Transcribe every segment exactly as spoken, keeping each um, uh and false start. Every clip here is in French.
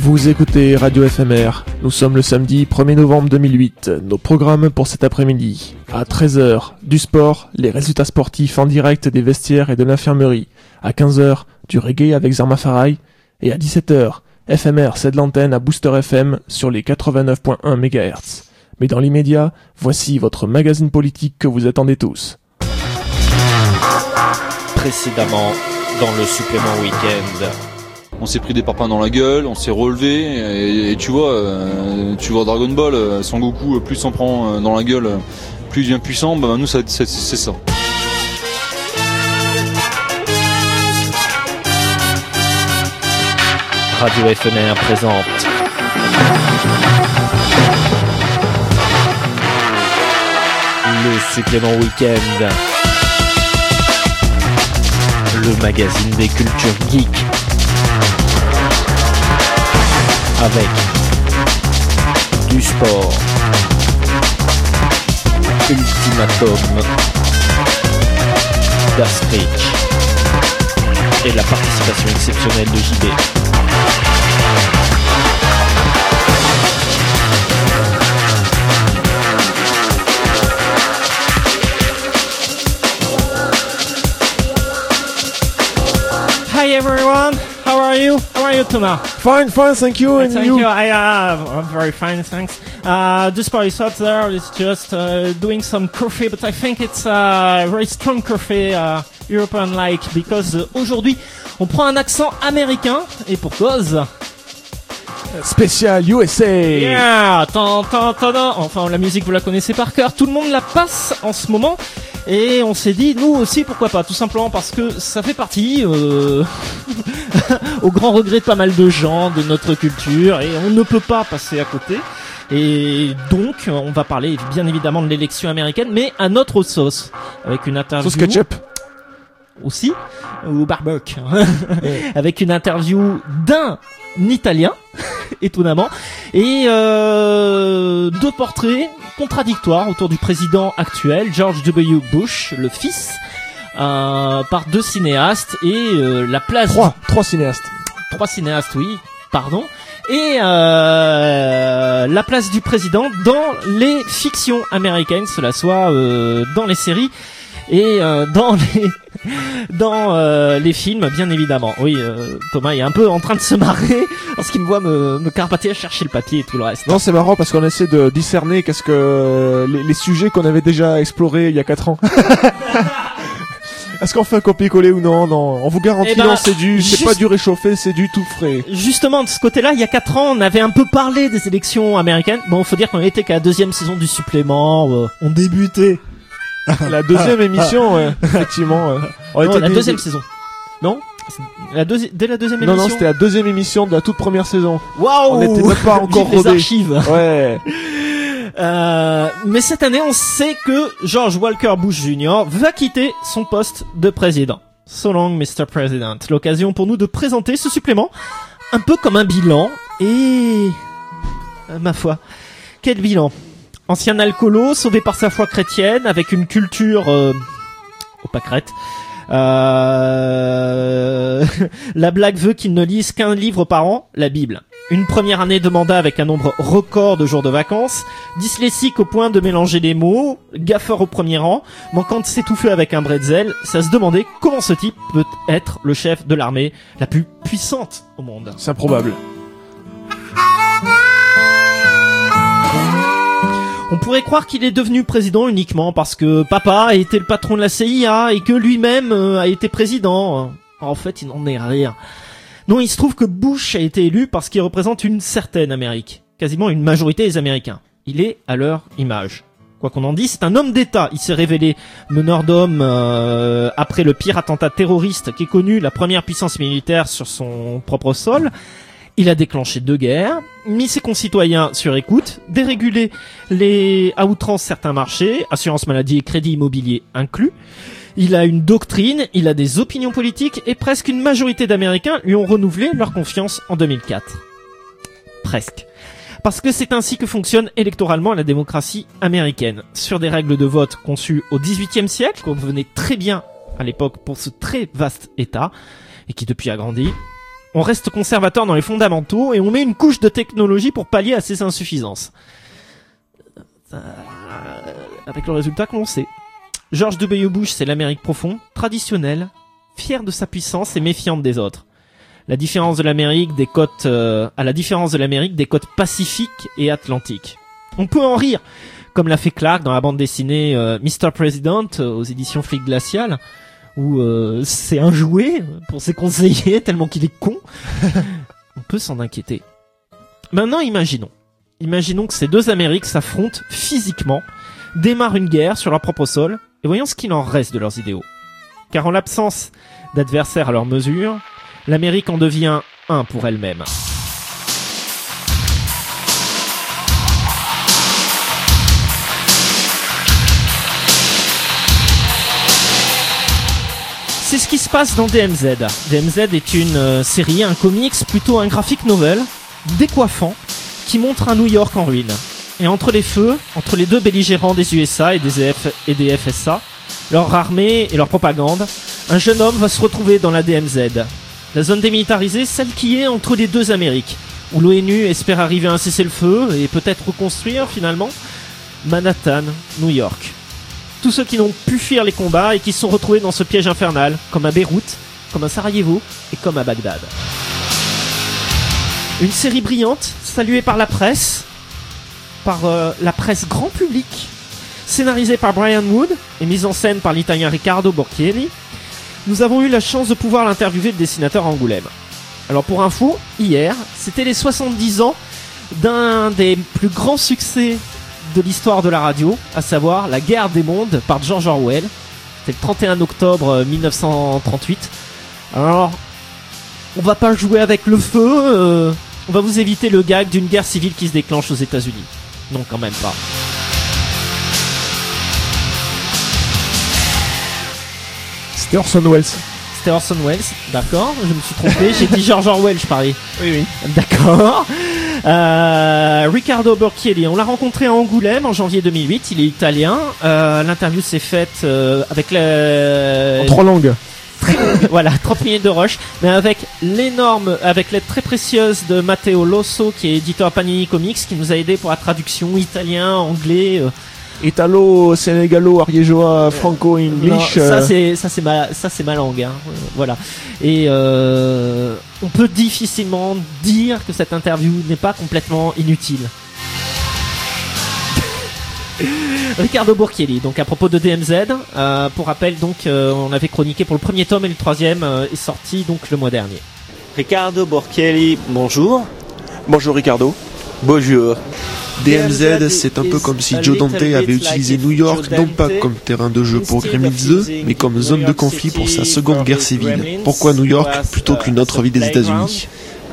Vous écoutez Radio F M R, nous sommes le samedi premier novembre deux mille huit, nos programmes pour cet après-midi. À treize heures, du sport, les résultats sportifs en direct des vestiaires et de l'infirmerie. À quinze heures, du reggae avec Zarma Farai. Et à dix-sept heures, F M R cède l'antenne à Booster F M sur les quatre-vingt-neuf virgule un mégahertz. Mais dans l'immédiat, voici votre magazine politique que vous attendez tous. Précédemment, dans le supplément week-end. On s'est pris des parpaings dans la gueule, on s'est relevé et, et tu vois, euh, tu vois Dragon Ball, euh, Son Goku, plus s'en prend euh, dans la gueule, plus il devient puissant. Bah nous, ça, c'est, c'est ça. Radio F M R présente le supplément week-end, le magazine des cultures geeks, avec du sport, Ultimatum, d'Astrich et la participation exceptionnelle de J B. Hi everyone, how are you? How are you, Thomas? Fine, fine, thank you, and Thank you? you. I, uh, I'm very fine, thanks. Uh, the spot is out there. It's just uh, doing some coffee, but I think it's a very strong coffee, uh, European-like, because uh, aujourd'hui, on prend un accent américain, et pour cause. Spécial U S A. Yeah, tan, tan, tan, tan. Enfin, la musique, vous la connaissez par cœur. Tout le monde la passe en ce moment. Et on s'est dit, nous aussi, pourquoi pas, tout simplement parce que ça fait partie, euh, au grand regret de pas mal de gens, de notre culture, et on ne peut pas passer à côté. Et donc, on va parler bien évidemment de l'élection américaine, mais à notre sauce, avec une interview... Sauce ketchup. Aussi, ou barbecue, avec une interview d'un Italien, étonnamment, et euh, deux portraits contradictoires autour du président actuel, George W. Bush, le fils, euh, par deux cinéastes, et euh, la place... Trois, trois cinéastes. Trois cinéastes, oui, pardon. Et euh, la place du président dans les fictions américaines, cela soit euh, dans les séries et euh, dans les dans euh, les films, bien évidemment. Oui, euh, Thomas est un peu en train de se marrer lorsqu'il me voit me, me carpater à chercher le papier et tout le reste. Non, c'est marrant parce qu'on essaie de discerner qu'est-ce que les, les sujets qu'on avait déjà explorés il y a quatre ans. Est-ce qu'on fait un copier-coller ou non? Non, on vous garantit, eh ben, non, c'est du, c'est juste... pas du réchauffé, c'est du tout frais. Justement, de ce côté-là, il y a quatre ans, on avait un peu parlé des élections américaines. Bon, faut dire qu'on était qu'à la deuxième saison du supplément, euh, on débutait. La deuxième émission, ouais, effectivement. Ouais. On Non, était la des- deuxième saison. Non? La deuxi- dès la deuxième Non, émission. non, c'était la deuxième émission de la toute première saison. Waouh. On était même pas encore Vive les rodés. archives. Ouais. Euh, mais cette année, on sait que George Walker Bush Junior va quitter son poste de président. So long, mister President. L'occasion pour nous de présenter ce supplément, un peu comme un bilan. Et euh, ma foi, quel bilan! Ancien alcoolo, sauvé par sa foi chrétienne, avec une culture euh, au pâquerette. Euh... La blague veut qu'il ne lise qu'un livre par an, la Bible. Une première année de mandat avec un nombre record de jours de vacances, dyslexique au point de mélanger les mots, gaffeur au premier rang, manquant de s'étouffer avec un bretzel, ça se demandait comment ce type peut être le chef de l'armée la plus puissante au monde. C'est improbable. On pourrait croire qu'il est devenu président uniquement parce que papa a été le patron de la C I A et que lui-même euh, a été président. En fait, il n'en est rien. Non, il se trouve que Bush a été élu parce qu'il représente une certaine Amérique, quasiment une majorité des Américains. Il est à leur image. Quoi qu'on en dise, c'est un homme d'État. Il s'est révélé meneur d'hommes euh, après le pire attentat terroriste qu'ait connu la première puissance militaire sur son propre sol. Il a déclenché deux guerres, mis ses concitoyens sur écoute, dérégulé les à outrance certains marchés, assurance maladie et crédit immobilier inclus. Il a une doctrine, il a des opinions politiques et presque une majorité d'Américains lui ont renouvelé leur confiance en deux mille quatre. Presque. Parce que c'est ainsi que fonctionne électoralement la démocratie américaine. Sur des règles de vote conçues au dix-huitième siècle, qu'on venait très bien à l'époque pour ce très vaste État, et qui depuis a grandi, On reste conservateur dans les fondamentaux et on met une couche de technologie pour pallier à ces insuffisances. Euh, avec le résultat qu'on sait. George W. Bush, c'est l'Amérique profonde, traditionnelle, fière de sa puissance et méfiante des autres. La différence de l'Amérique des côtes, euh, à la différence de l'Amérique des côtes pacifiques et atlantiques. On peut en rire, comme l'a fait Clark dans la bande dessinée euh, mister President euh, aux éditions Flic Glacial, où euh, c'est un jouet pour ses conseillers tellement qu'il est con. On peut s'en inquiéter. Maintenant, imaginons. Imaginons que ces deux Amériques s'affrontent physiquement, démarrent une guerre sur leur propre sol, et voyons ce qu'il en reste de leurs idéaux. Car en l'absence d'adversaires à leur mesure, l'Amérique en devient un pour elle-même. C'est ce qui se passe dans D M Z. D M Z est une euh, série, un comics, plutôt un graphic novel, décoiffant, qui montre un New York en ruine. Et entre les feux, entre les deux belligérants des U S A et des, F- et des F S A, leur armée et leur propagande, un jeune homme va se retrouver dans la D M Z. La zone démilitarisée, celle qui est entre les deux Amériques, où l'ONU espère arriver à un cessez-le-feu et peut-être reconstruire finalement Manhattan, New York. Tous ceux qui n'ont pu fuir les combats et qui se sont retrouvés dans ce piège infernal, comme à Beyrouth, comme à Sarajevo et comme à Bagdad. Une série brillante, saluée par la presse, par euh, la presse grand public, scénarisée par Brian Wood et mise en scène par l'italien Riccardo Borchielli. Nous avons eu la chance de pouvoir l'interviewer, le dessinateur à Angoulême. Alors pour info, hier, c'était les soixante-dix ans d'un des plus grands succès de l'histoire de la radio, à savoir La Guerre des Mondes par George Orwell. C'était le trente et un octobre mille neuf cent trente-huit. Alors, on va pas jouer avec le feu, euh, on va vous éviter le gag d'une guerre civile qui se déclenche aux États-Unis. Non, quand même pas. C'était Orson Welles. C'était Orson Welles, d'accord, je me suis trompé, j'ai dit George Orwell, je parie. Oui, oui. D'accord. Euh, Riccardo Borchielli, on l'a rencontré à Angoulême en janvier deux mille huit, il est italien. Euh, l'interview s'est faite euh, avec la... En trois langues. Voilà, trente minutes de rush, mais avec l'énorme, avec l'aide très précieuse de Matteo Losso, qui est éditeur Panini Comics, qui nous a aidé pour la traduction italien, anglais... Euh, Italo, sénégalo, ariégeois, franco, english. Non, ça euh... c'est ça c'est ma ça c'est ma langue, hein. Euh, voilà. Et euh, on peut difficilement dire que cette interview n'est pas complètement inutile. Riccardo Borchielli, donc à propos de D M Z, euh, pour rappel, donc euh, on avait chroniqué pour le premier tome et le troisième euh, est sorti donc le mois dernier. Riccardo Borchielli, bonjour. Bonjour Riccardo. Bonjour. D M Z, c'est un peu comme si Joe Dante avait utilisé New York non pas comme terrain de jeu pour Gremlins deux, mais comme zone de conflit pour sa seconde guerre civile. Pourquoi New York plutôt qu'une autre ville des États-Unis ?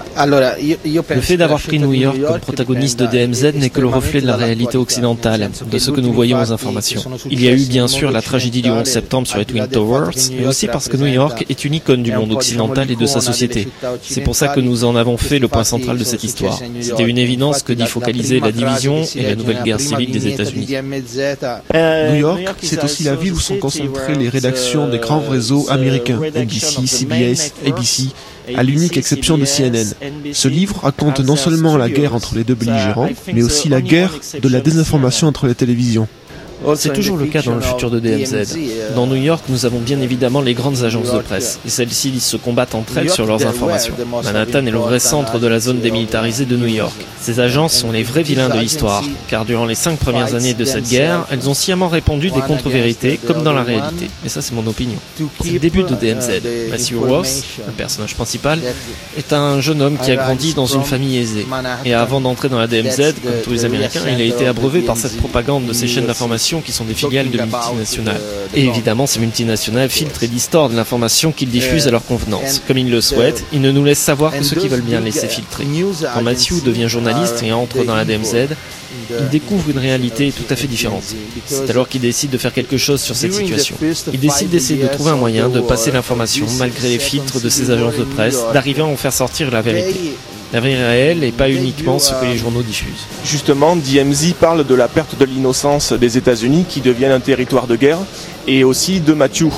Le fait d'avoir pris New York comme protagoniste de D M Z n'est que le reflet de la réalité occidentale, de ce que nous voyons aux informations. Il y a eu bien sûr la tragédie du onze septembre sur les Twin Towers, mais aussi parce que New York est une icône du monde occidental et de sa société. C'est pour ça que nous en avons fait le point central de cette histoire. C'était une évidence que d'y focaliser la division et la nouvelle guerre civile des États-Unis. New York, c'est aussi la ville où sont concentrées les rédactions des grands réseaux américains, N B C, C B S, A B C, à l'unique exception de C N N. Ce livre raconte non seulement la guerre entre les deux belligérants, mais aussi la guerre de la désinformation entre les télévisions. C'est toujours le cas dans le futur de D M Z. Dans New York, nous avons bien évidemment les grandes agences de presse, et celles-ci se combattent entre elles sur leurs informations. Manhattan est le vrai centre de la zone démilitarisée de New York. Ces agences sont les vrais vilains de l'histoire, car durant les cinq premières années de cette guerre, elles ont sciemment répandu des contre-vérités, comme dans la réalité. Mais ça, c'est mon opinion. C'est le début de D M Z. Matthew Ross, le personnage principal, est un jeune homme qui a grandi dans une famille aisée. Et avant d'entrer dans la D M Z, comme tous les Américains, il a été abreuvé par cette propagande de ces chaînes d'information qui sont des filiales de multinationales. Et évidemment, ces multinationales filtrent et distordent l'information qu'ils diffusent à leur convenance. Comme ils le souhaitent, ils ne nous laissent savoir que ceux qui veulent bien laisser filtrer. Quand Matthew devient journaliste et entre dans la D M Z, il découvre une réalité tout à fait différente. C'est alors qu'il décide de faire quelque chose sur cette situation. Il décide d'essayer de trouver un moyen de passer l'information malgré les filtres de ces agences de presse, d'arriver à en faire sortir la vérité. La vie réelle et pas uniquement ce que les journaux diffusent. Justement, D M Z parle de la perte de l'innocence des États-Unis qui deviennent un territoire de guerre, et aussi de Matthew.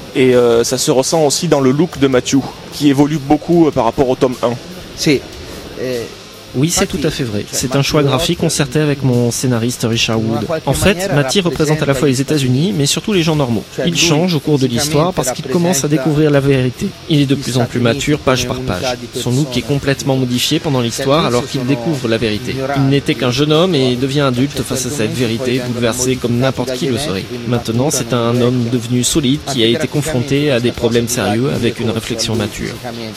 et euh, ça se ressent aussi dans le look de Matthew, qui évolue beaucoup euh, par rapport au tome un. C'est... Oui, c'est tout à fait vrai. C'est un choix graphique concerté avec mon scénariste Richard Wood. En fait, Matty représente à la fois les États-Unis, mais surtout les gens normaux. Il change au cours de l'histoire parce qu'il commence à découvrir la vérité. Il est de plus en plus mature, page par page. Son look est complètement modifié pendant l'histoire alors qu'il découvre la vérité. Il n'était qu'un jeune homme et devient adulte face à cette vérité, bouleversé comme n'importe qui le serait. Maintenant, c'est un homme devenu solide qui a été confronté à des problèmes sérieux avec une réflexion mature.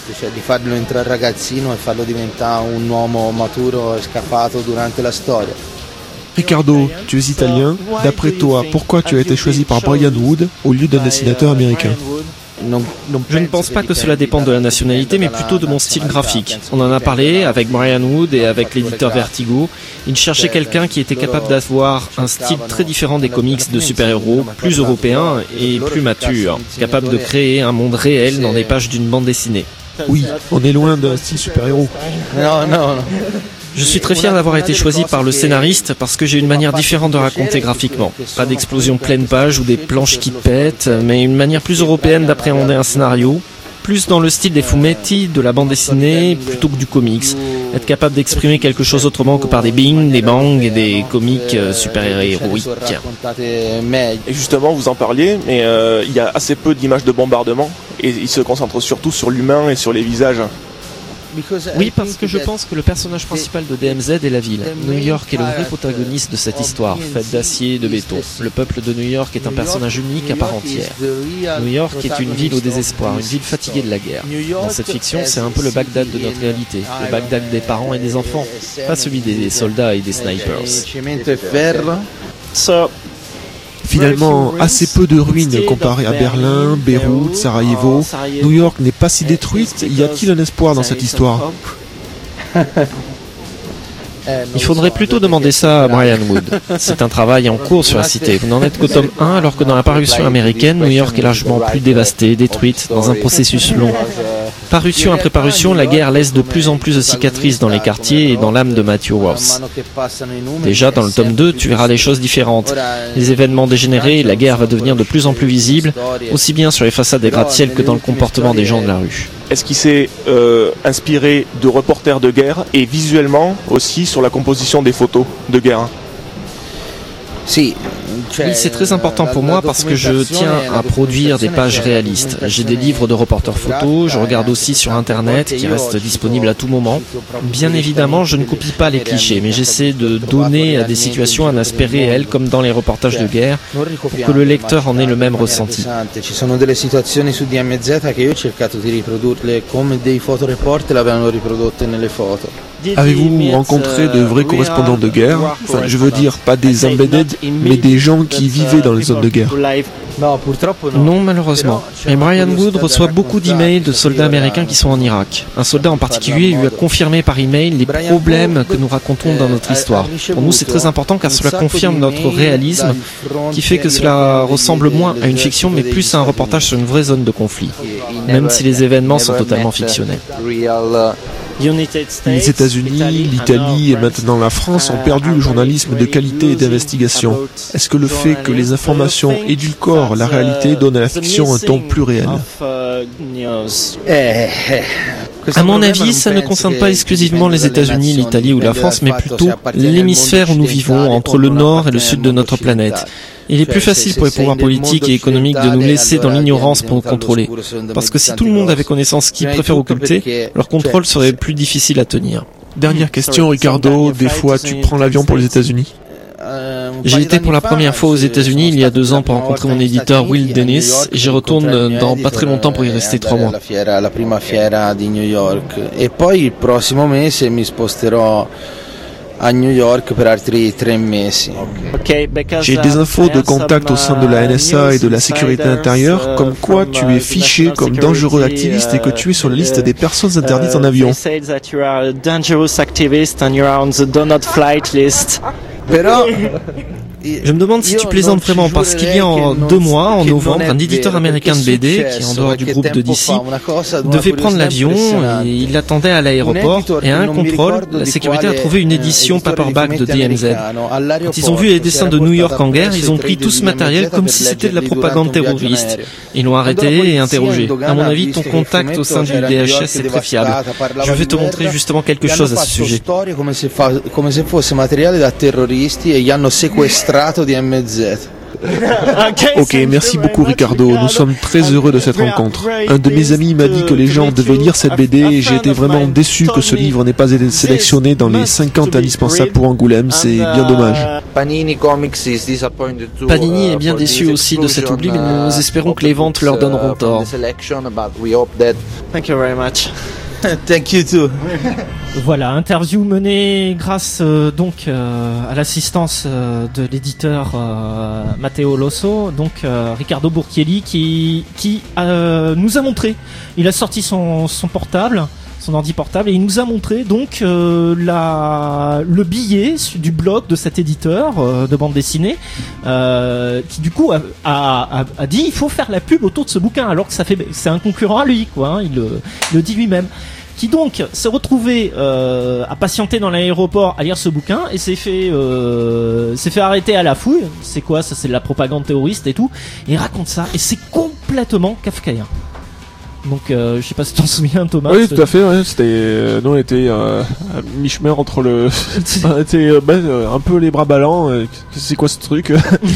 maturo scappato durante la storia. Ricardo, tu es italien. D'après toi, pourquoi tu as été choisi par Brian Wood au lieu d'un dessinateur américain? Je ne pense pas que cela dépende de la nationalité, mais plutôt de mon style graphique. On en a parlé avec Brian Wood et avec l'éditeur Vertigo. Il cherchait quelqu'un qui était capable d'avoir un style très différent des comics de super-héros, plus européen et plus mature, capable de créer un monde réel dans les pages d'une bande dessinée. Oui, on est loin d'un style super-héros. Non, non, non. Je suis très fier d'avoir été choisi par le scénariste parce que j'ai une manière différente de raconter graphiquement. Pas d'explosion pleine page ou des planches qui pètent, mais une manière plus européenne d'appréhender un scénario, plus dans le style des fumetti, de la bande dessinée, plutôt que du comics. Être capable d'exprimer quelque chose autrement que par des bing, des bangs et des comics super-héroïques. Et justement, vous en parliez, mais euh, il y a assez peu d'images de bombardement et il se concentre surtout sur l'humain et sur les visages. Oui, parce que je pense que le personnage principal de D M Z est la ville. New York est le vrai protagoniste de cette histoire, faite d'acier et de béton. Le peuple de New York est un personnage unique à part entière. New York est une ville au désespoir, une ville fatiguée de la guerre. Dans cette fiction, c'est un peu le Bagdad de notre réalité, le Bagdad des parents et des enfants, pas celui des soldats et des snipers. Finalement, assez peu de ruines comparées à Berlin, Beyrouth, Sarajevo. New York n'est pas si détruite. Y a-t-il un espoir dans cette histoire ? Il faudrait plutôt demander ça à Brian Wood. C'est un travail en cours sur la cité. Vous n'en êtes qu'au tome un, alors que dans la parution américaine, New York est largement plus dévastée, détruite, dans un processus long. Parution après parution, la guerre laisse de plus en plus de cicatrices dans les quartiers et dans l'âme de Matthew Ross. Déjà, dans le tome deux, tu verras des choses différentes. Les événements dégénérés, la guerre va devenir de plus en plus visible, aussi bien sur les façades des gratte-ciel que dans le comportement des gens de la rue. Est-ce qu'il s'est euh, inspiré de reporters de guerre et visuellement aussi sur la composition des photos de guerre? Si. Oui, c'est très important pour moi parce que je tiens à produire des pages réalistes. J'ai des livres de reporters photos, je regarde aussi sur Internet qui restent disponibles à tout moment. Bien évidemment, je ne copie pas les clichés, mais j'essaie de donner à des situations un aspect réel comme dans les reportages de guerre pour que le lecteur en ait le même ressenti. Ci sono delle situazioni su D M Z che io ho cercato di riprodurle come dei fotoreporter l'avevano riprodotte nelle foto. Avez-vous rencontré de vrais correspondants de guerre? Enfin, je veux dire, pas des embedded, mais des gens qui vivaient dans les zones de guerre. Non, malheureusement. Mais Brian Wood reçoit beaucoup d'emails de soldats américains qui sont en Irak. Un soldat en particulier lui a confirmé par email les problèmes que nous racontons dans notre histoire. Pour nous, c'est très important car cela confirme notre réalisme, qui fait que cela ressemble moins à une fiction, mais plus à un reportage sur une vraie zone de conflit, même si les événements sont totalement fictionnels. Les États-Unis, l'Italie et maintenant la France ont perdu le journalisme de qualité et d'investigation. Est-ce que le fait que les informations édulcorent la réalité donne à la fiction un ton plus réel? À mon avis, ça ne concerne pas exclusivement les États-Unis, l'Italie ou la France, mais plutôt l'hémisphère où nous vivons, entre le nord et le sud de notre planète. Il est plus facile pour les pouvoirs politiques et économiques de nous laisser dans l'ignorance pour nous contrôler. Parce que si tout le monde avait connaissance qu'ils préfèrent occulter, leur contrôle serait plus difficile à tenir. Dernière question, Ricardo. Des fois, tu prends l'avion pour les États-Unis? J'ai été pour la première fois aux États-Unis il y a deux ans pour rencontrer mon éditeur Will Dennis et j'y retourne dans pas très longtemps pour y rester trois mois. La prima fiera di New York e poi il prossimo mese mi sposterò à New York per altri tre mesi. J'ai des infos de contact au sein de la N S A et de la sécurité intérieure, comme quoi tu es fiché comme dangereux activiste et que tu es sur la liste des personnes interdites en avion. Però Je me demande si tu plaisantes vraiment, parce qu'il y a en deux mois, en novembre, un éditeur américain de B D, qui est en dehors du groupe de D C, devait prendre l'avion et il l'attendait à l'aéroport, et à un contrôle, la sécurité a trouvé une édition paperback de D M Z. Quand ils ont vu les dessins de New York en guerre, ils ont pris tout ce matériel comme si c'était de la propagande terroriste. Ils l'ont arrêté et interrogé. À mon avis, ton contact au sein du D H S est très fiable. Je vais te montrer justement quelque chose à ce sujet. Come se fosse materiale da terroristi e gli hanno sequestrato D M Z. Ok, merci beaucoup Ricardo, nous sommes très heureux de cette rencontre. Un de mes amis m'a dit que les gens devaient lire cette B D et j'ai été vraiment déçu que ce livre n'ait pas été sélectionné dans les cinquante indispensables pour Angoulême, c'est bien dommage. Panini est bien déçu aussi de cet oubli, mais nous espérons que les ventes leur donneront tort. Thank you very much. Thank you too. Voilà, interview menée grâce euh, donc euh, à l'assistance euh, de l'éditeur euh, Matteo Losso, donc euh, Riccardo Burchielli qui qui euh, nous a montré. Il a sorti son son portable, son ordi portable, et il nous a montré donc euh, la le billet du blog de cet éditeur euh, de bande dessinée euh, qui du coup a, a, a dit il faut faire la pub autour de ce bouquin, alors que ça fait c'est un concurrent à lui quoi, hein, il le, il le dit lui-même. Qui donc s'est retrouvé euh, à patienter dans l'aéroport à lire ce bouquin et s'est fait euh, s'est fait arrêter à la fouille. C'est quoi ça? C'est de la propagande terroriste et tout. Et il raconte ça et c'est complètement kafkaïen. Donc euh, je sais pas si tu t'en souviens Thomas. Oui tout à fait. Ouais, c'était euh, nous on était euh, à mi-chemin entre le on était euh, bah, un peu les bras ballants. Euh, c'est quoi ce truc?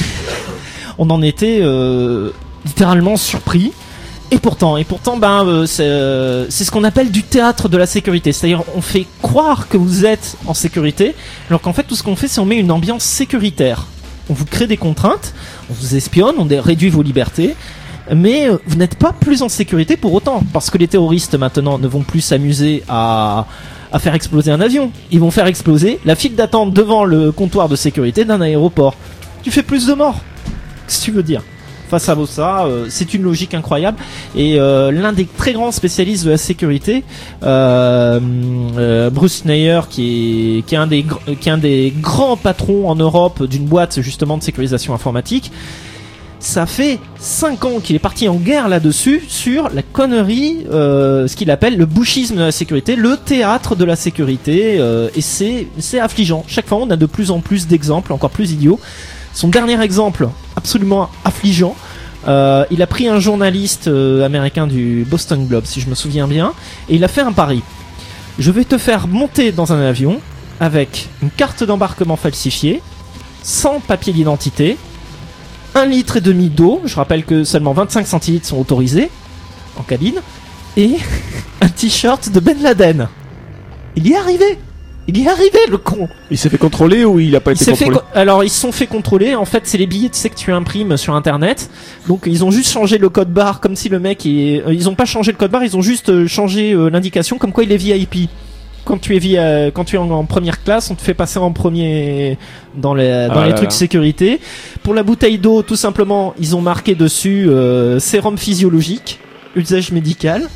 On en était euh, littéralement surpris. Et pourtant, et pourtant, ben, euh, c'est, euh, c'est ce qu'on appelle du théâtre de la sécurité. C'est-à-dire, on fait croire que vous êtes en sécurité, alors qu'en fait, tout ce qu'on fait, c'est on met une ambiance sécuritaire. On vous crée des contraintes, on vous espionne, on réduit vos libertés, mais euh, vous n'êtes pas plus en sécurité pour autant, parce que les terroristes maintenant ne vont plus s'amuser à à faire exploser un avion. Ils vont faire exploser la file d'attente devant le comptoir de sécurité d'un aéroport. Tu fais plus de morts. Qu'est-ce que tu veux dire? Face à ça, euh, c'est une logique incroyable. Et euh, l'un des très grands spécialistes de la sécurité, euh, euh, Bruce Neyer, qui est, qui est un des, gr- qui est un des grands patrons en Europe d'une boîte justement de sécurisation informatique, ça fait cinq ans qu'il est parti en guerre là-dessus sur la connerie, euh, ce qu'il appelle le bushisme de la sécurité, le théâtre de la sécurité, euh, et c'est, c'est affligeant. Chaque fois, on a de plus en plus d'exemples, encore plus idiots. Son dernier exemple, absolument affligeant, euh, il a pris un journaliste euh, américain du Boston Globe, si je me souviens bien, et il a fait un pari. Je vais te faire monter dans un avion avec une carte d'embarquement falsifiée, sans papier d'identité, un litre et demi d'eau, je rappelle que seulement vingt-cinq centilitres sont autorisés en cabine, et un t-shirt de Ben Laden. Il y est arrivé. Il y est arrivé, le con. Il s'est fait contrôler ou il a pas il été s'est contrôlé? fait co- Alors ils se sont fait contrôler. En fait, c'est les billets tu sais que tu imprimes sur internet. Donc ils ont juste changé le code barre, comme si le mec est... Ils ont pas changé le code barre, ils ont juste changé euh, l'indication, comme quoi il est V I P. Quand tu es V I P, quand tu es en, en première classe, on te fait passer en premier dans les dans ah les là trucs là. sécurité. Pour la bouteille d'eau, tout simplement, ils ont marqué dessus euh, sérum physiologique, usage médical.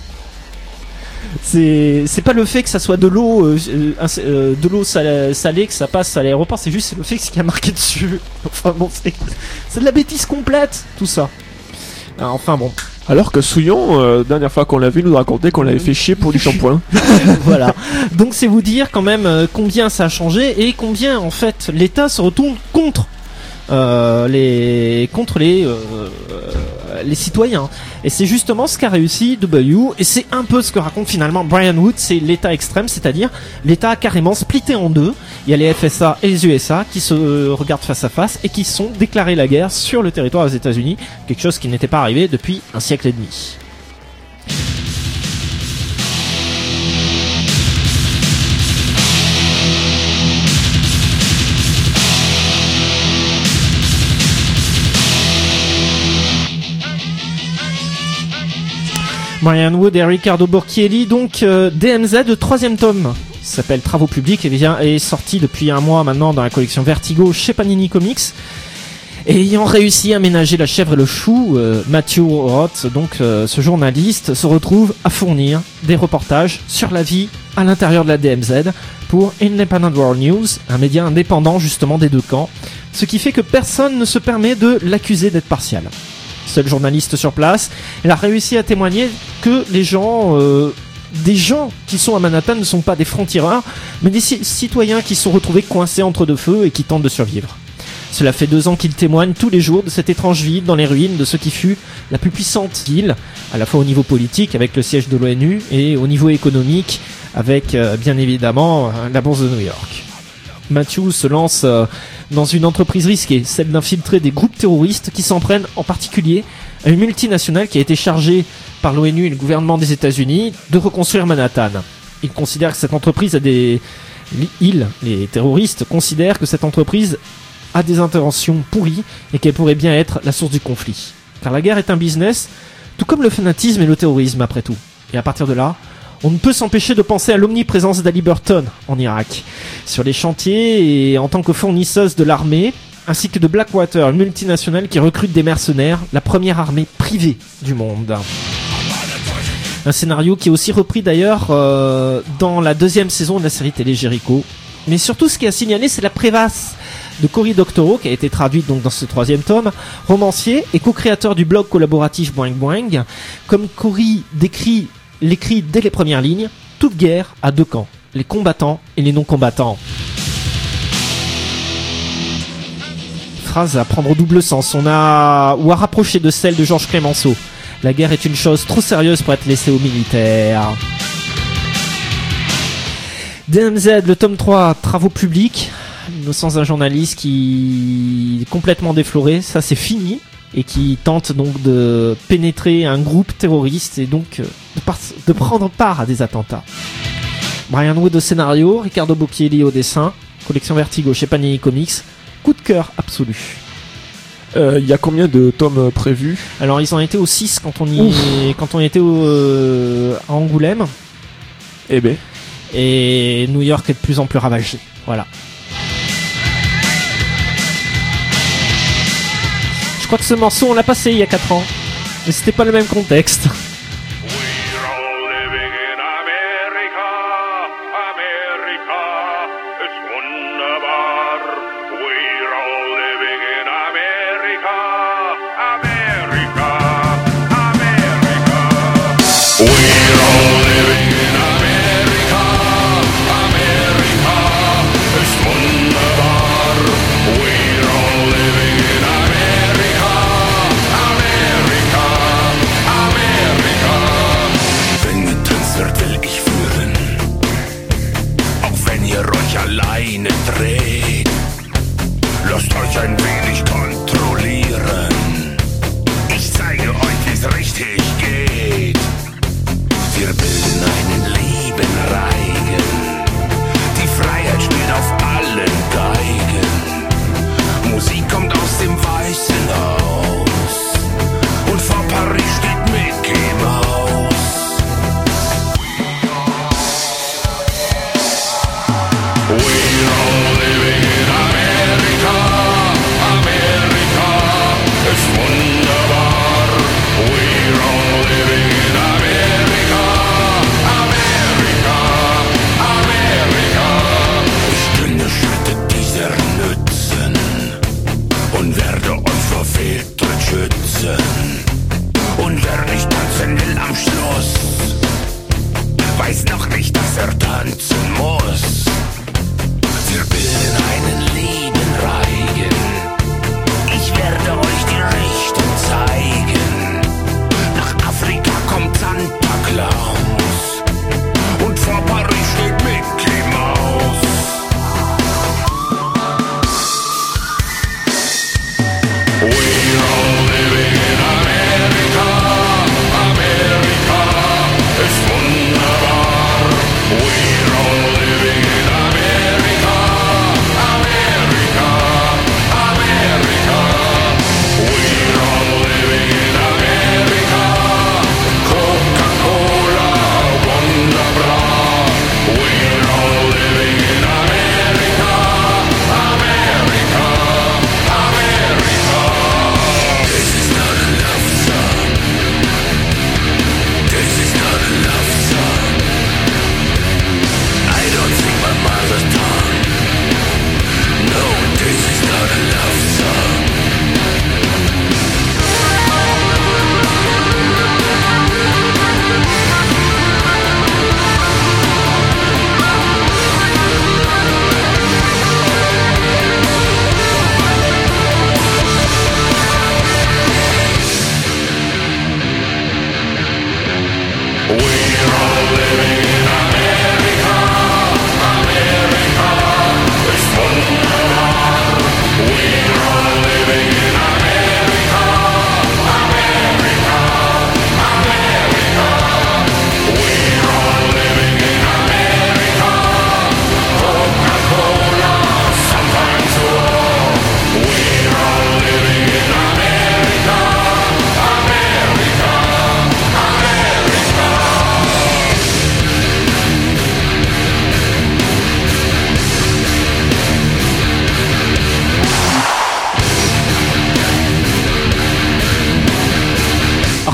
C'est c'est pas le fait que ça soit de l'eau euh, euh, de l'eau salée, salée que ça passe à l'aéroport, c'est juste le fait que c'est qu'il y a marqué dessus. Enfin bon, c'est c'est de la bêtise complète tout ça. Ah, enfin bon. Alors que Souillon, euh, dernière fois qu'on l'a vu, nous racontait qu'on l'avait fait chier pour du shampoing. Voilà. Donc c'est vous dire quand même euh, combien ça a changé et combien en fait l'État se retourne contre euh, les contre les euh, les citoyens. Et c'est justement ce qu'a réussi W, et c'est un peu ce que raconte finalement Brian Wood, c'est l'État extrême, c'est-à-dire l'État carrément splitté en deux. Il y a les F S A et les U S A qui se regardent face à face et qui se sont déclarés la guerre sur le territoire des États-Unis, quelque chose qui n'était pas arrivé depuis un siècle et demi. Brian Wood et Riccardo Burchielli, donc euh, D M Z, le troisième tome, s'appelle Travaux publics et vient est sorti depuis un mois maintenant dans la collection Vertigo chez Panini Comics. Et ayant réussi à ménager la chèvre et le chou, euh, Matthew Roth, donc euh, ce journaliste, se retrouve à fournir des reportages sur la vie à l'intérieur de la D M Z pour Independent World News, un média indépendant justement des deux camps, ce qui fait que personne ne se permet de l'accuser d'être partial. Seul journaliste sur place, elle a réussi à témoigner que les gens, euh, des gens qui sont à Manhattan ne sont pas des francs-tireurs, mais des c- citoyens qui se sont retrouvés coincés entre deux feux et qui tentent de survivre. Cela fait deux ans qu'il témoigne tous les jours de cette étrange ville dans les ruines de ce qui fut la plus puissante ville, à la fois au niveau politique avec le siège de l'ONU et au niveau économique avec euh, bien évidemment la bourse de New York. Matthew se lance euh, dans une entreprise risquée, celle d'infiltrer des groupes terroristes qui s'en prennent en particulier à une multinationale qui a été chargée par l'ONU et le gouvernement des États-Unis de reconstruire Manhattan. Il considère que cette entreprise a des... Ils, les terroristes, considèrent que cette entreprise a des intentions pourries et qu'elle pourrait bien être la source du conflit. Car la guerre est un business, tout comme le fanatisme et le terrorisme après tout. Et à partir de là, on ne peut s'empêcher de penser à l'omniprésence d'Ali Burton en Irak, sur les chantiers et en tant que fournisseuse de l'armée, ainsi que de Blackwater, une multinationale qui recrute des mercenaires, la première armée privée du monde. Un scénario qui est aussi repris d'ailleurs euh, dans la deuxième saison de la série télé Jericho. Mais surtout, ce qui a signalé, c'est la préface de Cory Doctorow, qui a été traduite donc dans ce troisième tome, romancier et co-créateur du blog collaboratif Boing Boing. Comme Cory décrit, l'écrit dès les premières lignes, toute guerre a deux camps, les combattants et les non-combattants. Phrase à prendre au double sens, on a ou à rapprocher de celle de Georges Clemenceau. La guerre est une chose trop sérieuse pour être laissée aux militaires. D M Z, le tome trois, travaux publics, sans un journaliste qui est complètement défloré, ça c'est fini, et qui tente donc de pénétrer un groupe terroriste et donc de, par- de prendre part à des attentats. Brian Wood au scénario, Riccardo Bocchielli au dessin, collection Vertigo chez Panini Comics, coup de cœur absolu. Il euh, y a combien de tomes prévus ? Alors ils en étaient au six quand on y quand on était au, euh, à Angoulême. Eh ben. Et New York est de plus en plus ravagé. Voilà. Je crois que ce morceau on l'a passé il y a quatre ans, mais c'était pas le même contexte.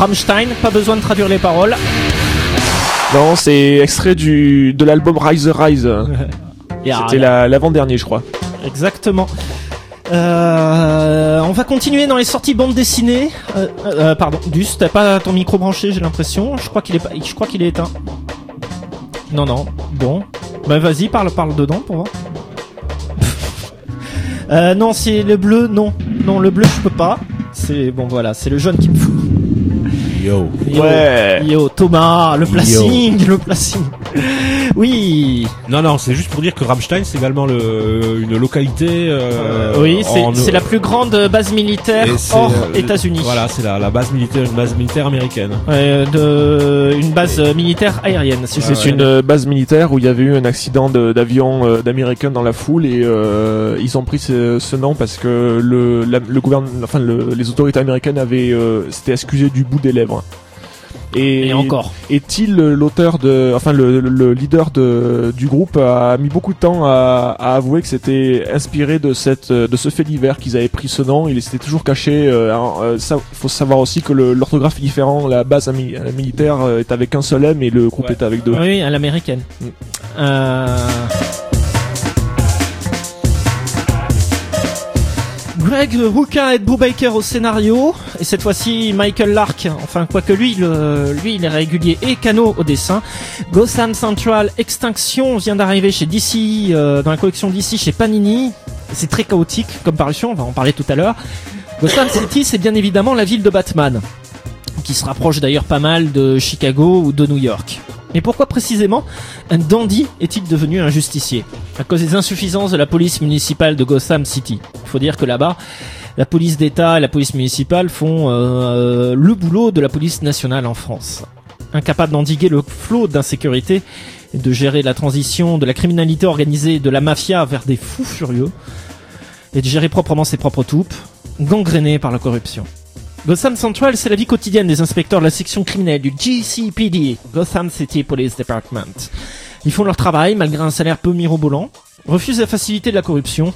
Rammstein, pas besoin de traduire les paroles. Non, c'est extrait du de l'album Rise Rise. C'était la, l'avant-dernier, je crois. Exactement. Euh, on va continuer dans les sorties bande dessinée. Euh, euh, pardon, Dust, t'as pas ton micro branché, j'ai l'impression. Je crois qu'il est pas, je crois qu'il est éteint. Non, non. Bon, bah vas-y, parle, parle dedans pour voir. euh, non, c'est le bleu. Non, non, le bleu, je peux pas. C'est bon, voilà, c'est le jaune qui me fout. Yo. Yo, ouais. Yo, Thomas, le placing, Yo. le placing. Oui. Non, non, c'est juste pour dire que Rammstein, c'est également le, une localité. Euh, oui, c'est, en... c'est la plus grande base militaire hors euh, États-Unis. Voilà, c'est la, la base militaire, une base militaire américaine. Euh, de, une base militaire aérienne. Si c'est ouais. une base militaire où il y avait eu un accident de, d'avion euh, d'Américains dans la foule et euh, ils ont pris ce, ce nom parce que le, la, le gouvernement, enfin le, les autorités américaines avaient, euh, s'étaient excusées du bout des lèvres. Et, et encore. Et Till, l'auteur de, enfin le, le leader de, du groupe, a mis beaucoup de temps à, à avouer que c'était inspiré de cette, de ce fait divers qu'ils avaient pris ce nom. Il s'était toujours caché. Euh, ça, faut savoir aussi que le, l'orthographe est différent. La base ami, militaire est avec un seul M et le groupe ouais. est avec deux. Oui, à l'américaine. Mm. Euh... Greg Rucka et Brubaker au scénario, et cette fois-ci Michael Lark, enfin quoique lui, le, lui il est régulier, et Cano au dessin. Gotham Central Extinction vient d'arriver chez D C, euh, dans la collection D C chez Panini. C'est très chaotique comme parution, on va en parler tout à l'heure. Gotham City, c'est bien évidemment la ville de Batman, qui se rapproche d'ailleurs pas mal de Chicago ou de New York. Mais pourquoi précisément un dandy est-il devenu un justicier ? À cause des insuffisances de la police municipale de Gotham City. Il faut dire que là-bas, la police d'État et la police municipale font euh, le boulot de la police nationale en France. Incapable d'endiguer le flot d'insécurité et de gérer la transition de la criminalité organisée et de la mafia vers des fous furieux, et de gérer proprement ses propres troupes, gangrénées par la corruption. Gotham Central, c'est la vie quotidienne des inspecteurs de la section criminelle du G C P D, Gotham City Police Department. Ils font leur travail malgré un salaire peu mirobolant, refusent la facilité de la corruption,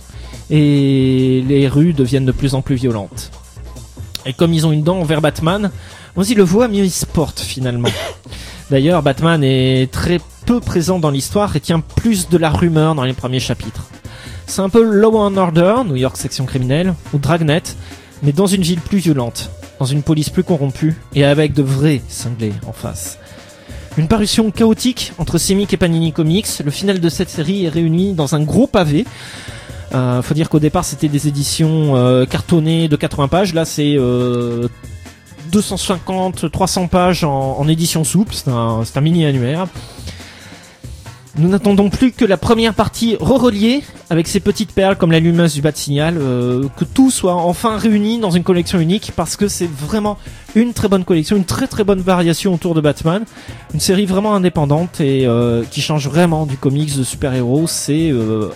et les rues deviennent de plus en plus violentes. Et comme ils ont une dent envers Batman, on y le voit, mieux ils se portent finalement. D'ailleurs, Batman est très peu présent dans l'histoire et tient plus de la rumeur dans les premiers chapitres. C'est un peu Law and Order, New York section criminelle, ou Dragnet, mais dans une ville plus violente, dans une police plus corrompue, et avec de vrais cinglés en face. Une parution chaotique entre Semic et Panini Comics. Le final de cette série est réuni dans un gros pavé. Euh, faut dire qu'au départ c'était des éditions euh, cartonnées de quatre-vingts pages. Là c'est euh, deux cent cinquante, trois cents pages en, en édition souple. C'est un, c'est un mini annuaire. Nous n'attendons plus que la première partie re-reliée avec ses petites perles comme l'allumeuse du Bat-Signal, euh, que tout soit enfin réuni dans une collection unique, parce que c'est vraiment une très bonne collection, une très très bonne variation autour de Batman, une série vraiment indépendante et euh, qui change vraiment du comics de super-héros. C'est euh,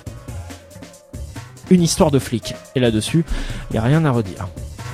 une histoire de flic, et là-dessus, il n'y a rien à redire.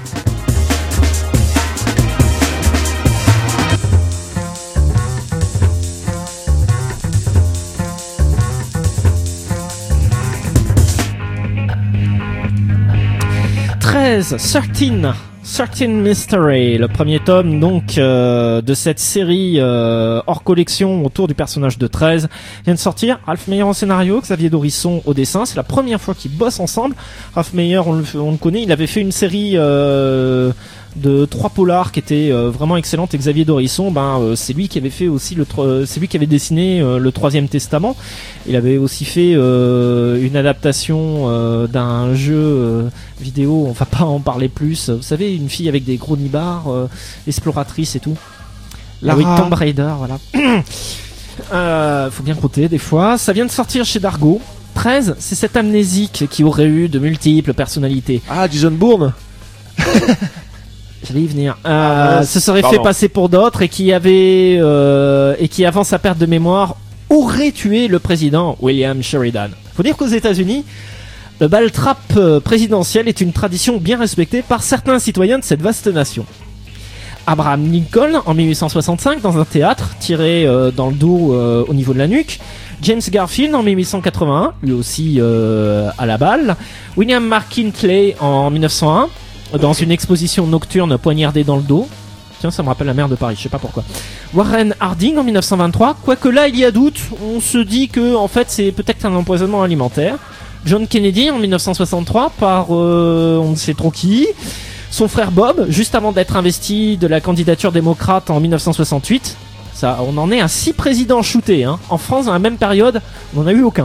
treize, treize, treize Mystery, le premier tome donc euh, de cette série euh, hors collection autour du personnage de treize, vient de sortir. Ralph Meyer au scénario, Xavier Dorisson au dessin. C'est la première fois qu'ils bossent ensemble. Ralph Meyer, on le, on le connaît, il avait fait une série euh, de trois polars qui était euh, vraiment excellente. Et Xavier Dorisson, ben euh, c'est lui qui avait fait aussi le, tro- c'est lui qui avait dessiné euh, le Troisième Testament. Il avait aussi fait euh, une adaptation euh, d'un jeu euh, vidéo. On va pas en parler plus. Vous savez, une fille avec des gros nibards, euh, exploratrice et tout. Là, oui, Tomb Raider, voilà. euh, faut bien croûter des fois. Ça vient de sortir chez Dargo. treize, c'est cet amnésique qui aurait eu de multiples personnalités. Ah, Jason Bourne. J'allais y venir. Euh, ah, se serait pardon. fait passer pour d'autres et qui avait euh, et qui, avant sa perte de mémoire, aurait tué le président William Sheridan. Faut dire qu'aux États-Unis, le bal trap présidentiel est une tradition bien respectée par certains citoyens de cette vaste nation. Abraham Lincoln, en mille huit cent soixante-cinq, dans un théâtre, tiré euh, dans le dos euh, au niveau de la nuque. James Garfield, en mille huit cent quatre-vingt-un, lui aussi euh, à la balle. William McKinley, en mille neuf cent un, dans une exposition nocturne poignardé dans le dos. Tiens, ça me rappelle la maire de Paris, je sais pas pourquoi. Warren Harding en mille neuf cent vingt-trois. Quoique là, il y a doute, on se dit que en fait c'est peut-être un empoisonnement alimentaire. John Kennedy en mille neuf cent soixante-trois par euh, on ne sait trop qui. Son frère Bob, juste avant d'être investi de la candidature démocrate en mille neuf cent soixante-huit. Ça, on en est à six présidents shootés. Hein. En France, dans la même période, on n'en a eu aucun.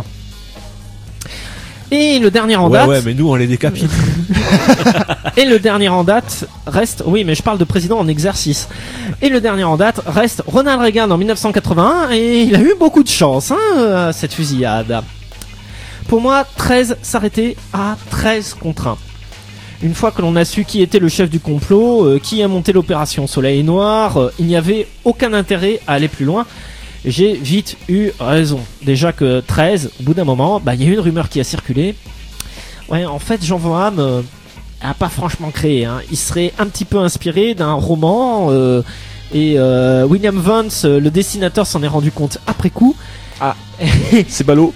Et le dernier en ouais, date... Ouais, mais nous, on les décapite. Et le dernier en date reste... Oui, mais je parle de président en exercice. Et le dernier en date reste Ronald Reagan en mille neuf cent quatre-vingt-un. Et il a eu beaucoup de chance, hein, cette fusillade. Pour moi, treize s'arrêtait à treize contre un. Une fois que l'on a su qui était le chef du complot, euh, qui a monté l'opération Soleil Noir, euh, il n'y avait aucun intérêt à aller plus loin. J'ai vite eu raison. Déjà que treize, au bout d'un moment, bah, il y a eu une rumeur qui a circulé. Ouais, en fait, Jean Van Hamme euh, a pas franchement créé. Hein. Il serait un petit peu inspiré d'un roman. Euh, et euh, William Vance, euh, le dessinateur, s'en est rendu compte après coup. Ah, c'est ballot.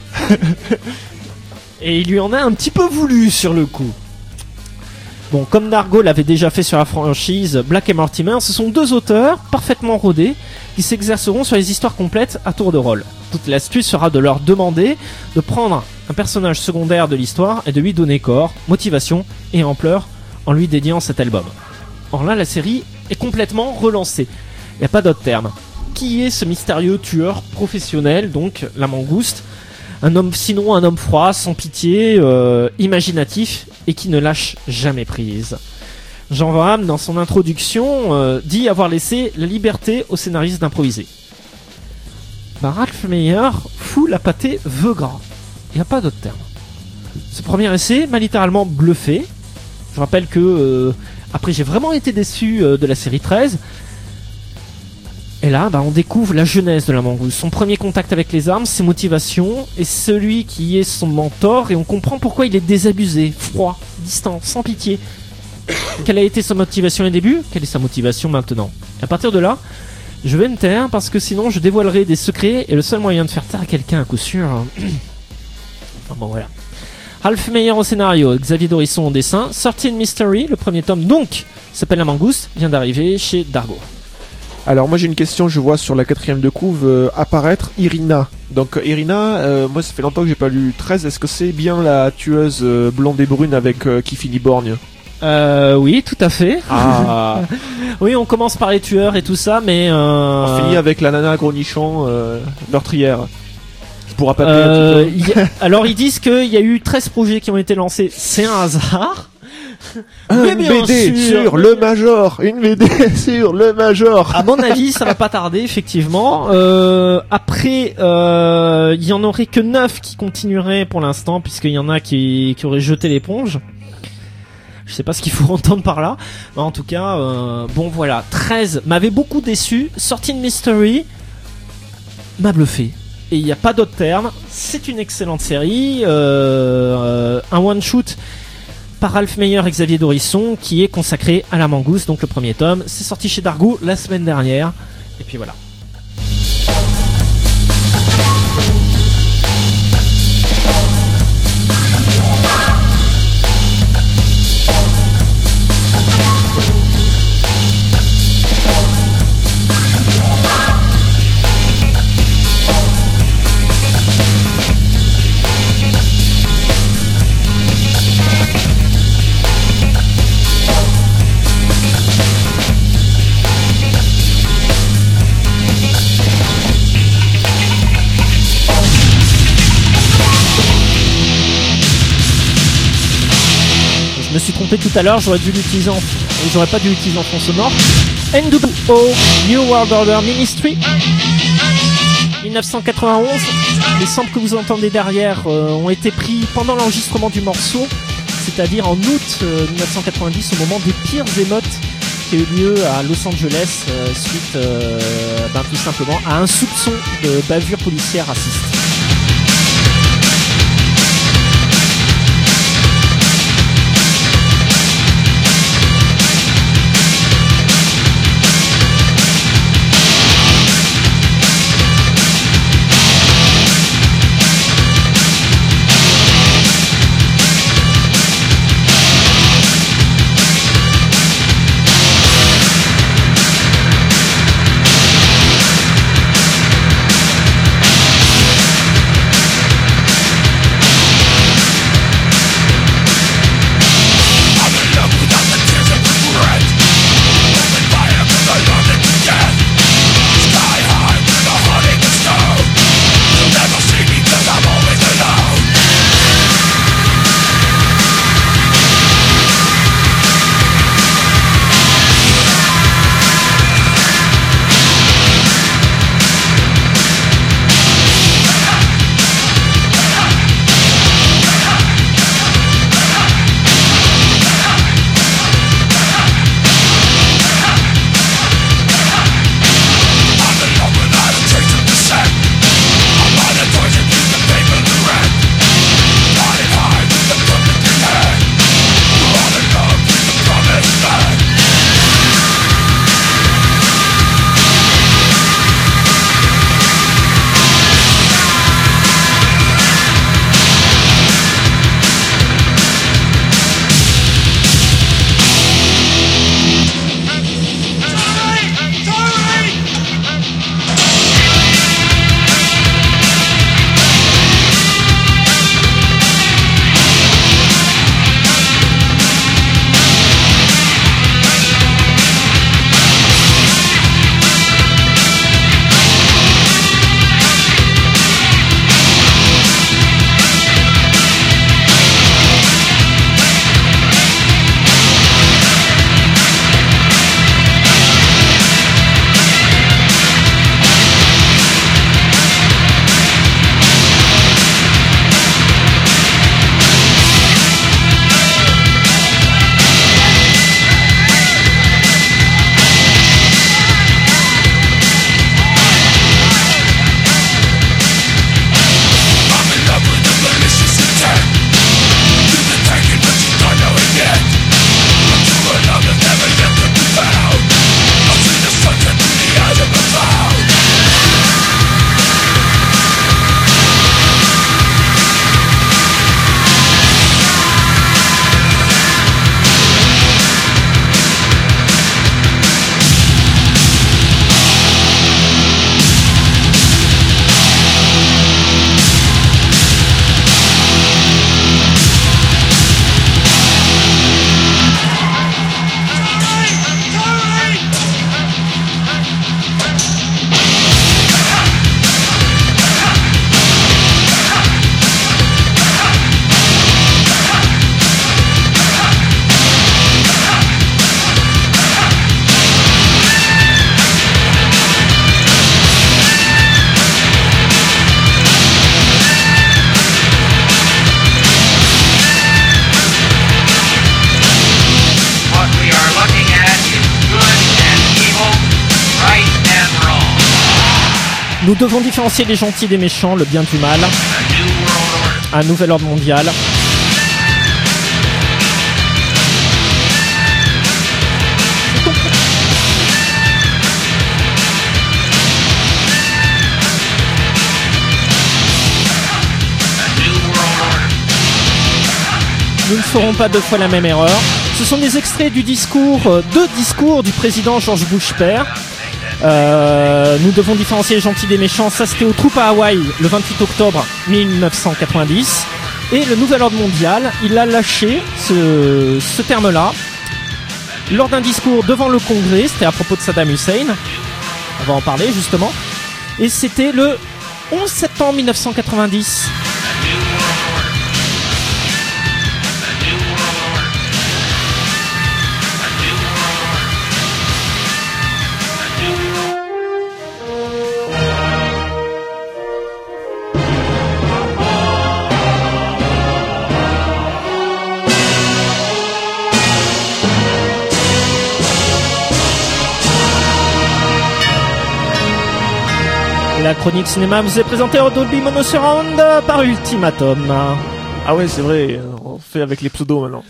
Et il lui en a un petit peu voulu sur le coup. Bon, comme Dargaud l'avait déjà fait sur la franchise, Black et Mortimer, ce sont deux auteurs parfaitement rodés qui s'exerceront sur les histoires complètes à tour de rôle. Toute l'astuce sera de leur demander de prendre un personnage secondaire de l'histoire et de lui donner corps, motivation et ampleur en lui dédiant cet album. Or là, la série est complètement relancée. Il n'y a pas d'autre terme. Qui est ce mystérieux tueur professionnel, donc la mangouste? Un homme, sinon un homme froid, sans pitié, euh, imaginatif et qui ne lâche jamais prise. Jean Van Hamme, dans son introduction, euh, dit avoir laissé la liberté aux scénaristes d'improviser. Bah, Ralph Meyer fout la pâtée veut gras. Il n'y a pas d'autre terme. Ce premier essai m'a littéralement bluffé. Je rappelle que euh, après j'ai vraiment été déçu euh, de la série treize. Et là, bah, on découvre la jeunesse de la mangouste, son premier contact avec les armes, ses motivations, et celui qui est son mentor, et on comprend pourquoi il est désabusé, froid, distant, sans pitié. Quelle a été sa motivation au début? Quelle est sa motivation maintenant? Et à partir de là, je vais me taire, parce que sinon je dévoilerai des secrets, et le seul moyen de faire taire quelqu'un à coup sûr... Enfin bon, voilà. Ralph Meyer au scénario, Xavier Dorisson au dessin, thirteen Mystery, le premier tome donc, s'appelle La Mangouste, vient d'arriver chez Dargaud. Alors moi j'ai une question, je vois sur la quatrième de couve euh, apparaître Irina. Donc Irina, euh, moi ça fait longtemps que j'ai pas lu treize, est-ce que c'est bien la tueuse euh, blonde et brune avec euh, qui finit borgne? Euh, oui, tout à fait. Ah. Oui, on commence par les tueurs et tout ça, mais... Euh... On finit avec la nana gros nichon euh, meurtrière. Je pourrais pas euh, un petit peu. A... Alors ils disent qu'il y a eu treize projets qui ont été lancés, c'est un hasard. Un B D sûr. sur le Major, une B D sur le Major. À mon avis, ça va pas tarder, effectivement. Euh, après, euh, il y en aurait que neuf qui continueraient pour l'instant, puisqu'il y en a qui, qui auraient jeté l'éponge. Je sais pas ce qu'il faut entendre par là. Mais en tout cas, euh, bon voilà, treize m'avait beaucoup déçu. thirteen Mystery m'a bluffé. Et il n'y a pas d'autre terme. C'est une excellente série, euh, euh, un one shoot par Ralph Meyer et Xavier Dorisson qui est consacré à la mangouste, donc le premier tome. C'est sorti chez Dargaud la semaine dernière. Et puis voilà. Je me suis trompé tout à l'heure, j'aurais dû l'utiliser en... J'aurais pas dû l'utiliser en fond sonore. N W O, New World Order Ministry, dix-neuf cent quatre-vingt-onze. Les samples que vous entendez derrière euh, ont été pris pendant l'enregistrement du morceau, c'est-à-dire en août euh, dix-neuf cent quatre-vingt-dix, au moment des pires émeutes qui a eu lieu à Los Angeles, euh, suite euh, ben, tout simplement à un soupçon de bavure policière raciste. devons différencier les gentils des méchants, le bien du mal. Un nouvel ordre mondial. Nous ne ferons pas deux fois la même erreur. Ce sont des extraits du discours, euh, deux discours du président George Bush père. Euh, nous devons différencier les gentils des méchants. Ça, c'était aux troupes à Hawaï le vingt-huit octobre mille neuf cent quatre-vingt-dix. Et le nouvel ordre mondial, il a lâché ce, ce terme-là lors d'un discours devant le Congrès. C'était à propos de Saddam Hussein. On va en parler justement. Et c'était le onze septembre mille neuf cent quatre-vingt-dix. La chronique cinéma vous est présentée en Dolby Mono Surround par Ultimatum. Ah ouais, c'est vrai, on fait avec les pseudos maintenant.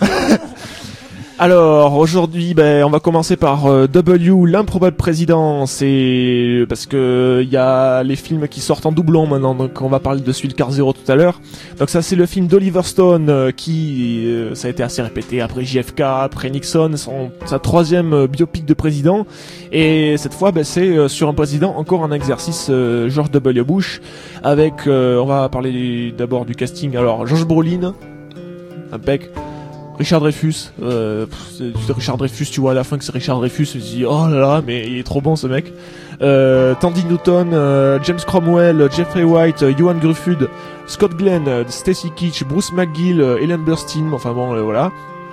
Alors aujourd'hui, ben on va commencer par euh, W, l'improbable président. C'est parce que il y a les films qui sortent en doublon maintenant, donc on va parler de celui de Car Zero tout à l'heure. Donc ça c'est le film d'Oliver Stone euh, qui euh, ça a été assez répété après J F K, après Nixon, son, sa troisième euh, biopic de président. Et cette fois, ben c'est euh, sur un président encore un exercice euh, George W. Bush avec euh, on va parler d'abord du casting. Alors Josh Brolin, impec. Richard Dreyfus, euh, c'est Richard Dreyfus, tu vois à la fin que c'est Richard Dreyfus, tu te dis oh là là, mais il est trop bon ce mec. Euh, Tandy Newton, euh, James Cromwell, Jeffrey White, euh, Johan Gruffudd, Scott Glenn, euh, Stacy Keach, Bruce McGill, euh, Ellen Burstyn, enfin bon, euh, voilà.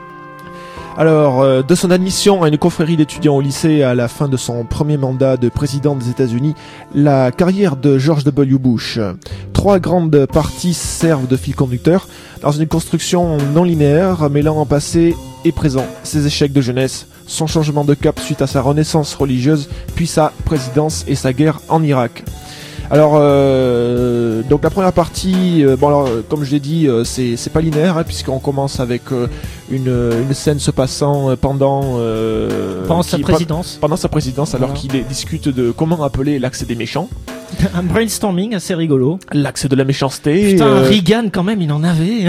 Alors, euh, de son admission à une confrérie d'étudiants au lycée à la fin de son premier mandat de président des États-Unis, la carrière de George W. Bush. Trois grandes parties servent de fil conducteur dans une construction non linéaire mêlant en passé et présent, ses échecs de jeunesse, son changement de cap suite à sa renaissance religieuse, puis sa présidence et sa guerre en Irak. Alors, euh, donc la première partie, euh, bon alors, comme je l'ai dit, euh, c'est c'est pas linéaire, hein, puisqu'on commence avec euh, une une scène se passant euh, pendant euh, pendant sa présidence, pendant sa présidence, alors voilà. qu'il discute de comment appeler l'axe des méchants. Un brainstorming assez rigolo. L'axe de la méchanceté. Putain, euh... Reagan quand même, il en avait.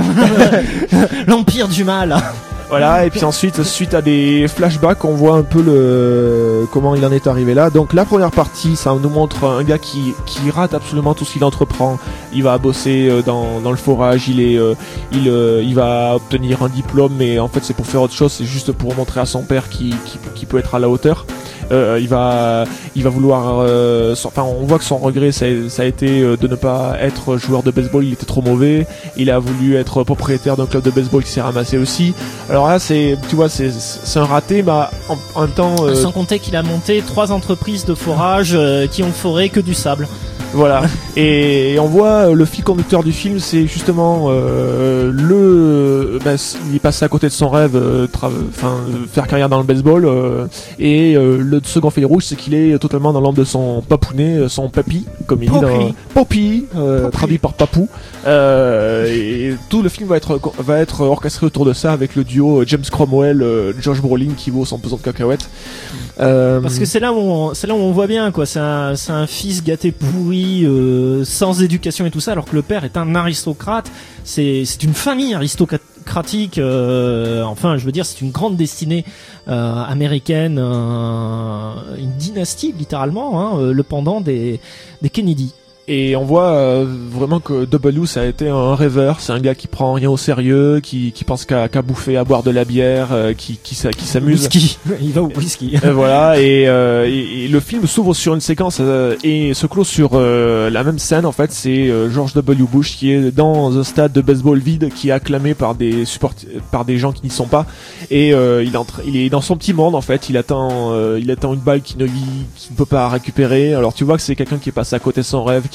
L'empire du mal. Voilà, et puis ensuite, suite à des flashbacks, on voit un peu le comment il en est arrivé là. Donc la première partie, ça nous montre un gars qui qui rate absolument tout ce qu'il entreprend. Il va bosser dans dans le forage, il est euh, il euh, il va obtenir un diplôme, mais en fait c'est pour faire autre chose, c'est juste pour montrer à son père qui qui, qui peut être à la hauteur. Euh, il va il va vouloir euh, son, enfin on voit que son regret ça, ça a été de ne pas être joueur de baseball, il était trop mauvais. Il a voulu être propriétaire d'un club de baseball qui s'est ramassé aussi. Alors là c'est tu vois c'est c'est un raté, mais en, en même temps euh... sans compter qu'il a monté trois entreprises de forage euh, qui ont foré que du sable. Voilà. et, et on voit le fil conducteur du film, c'est justement euh, le ben, il est passé à côté de son rêve, euh, enfin faire carrière dans le baseball, euh, et euh, le second fil rouge, c'est qu'il est totalement dans l'ombre de son papounet, son papy, comme il dit dans Poppy, euh, traduit par papou. Euh, et tout le film va être va être orchestré autour de ça avec le duo James Cromwell, euh, Josh Brolin qui vaut son pesant de cacahuètes. Euh... Parce que c'est là où on, c'est là où on voit bien quoi, c'est un c'est un fils gâté pourri, euh, sans éducation et tout ça, alors que le père est un aristocrate. C'est c'est une famille aristocratique. Euh, enfin, je veux dire, c'est une grande destinée euh, américaine, euh, une dynastie littéralement, hein, euh, le pendant des des Kennedy. Et on voit euh, vraiment que W ça a été un rêveur, c'est un gars qui prend rien au sérieux, qui qui pense qu'à qu'à bouffer, à boire de la bière, euh, qui qui qui s'amuse. Whisky, il va au whisky. euh, voilà, et, euh, et, et le film s'ouvre sur une séquence euh, et se clôt sur euh, la même scène. En fait, c'est euh, George W. Bush qui est dans un stade de baseball vide, qui est acclamé par des supporters, par des gens qui n'y sont pas, et euh, il entre, il est dans son petit monde en fait. Il attend, euh, il attend une balle qui ne qui ne peut pas récupérer. Alors tu vois que c'est quelqu'un qui est passé à côté de son rêve,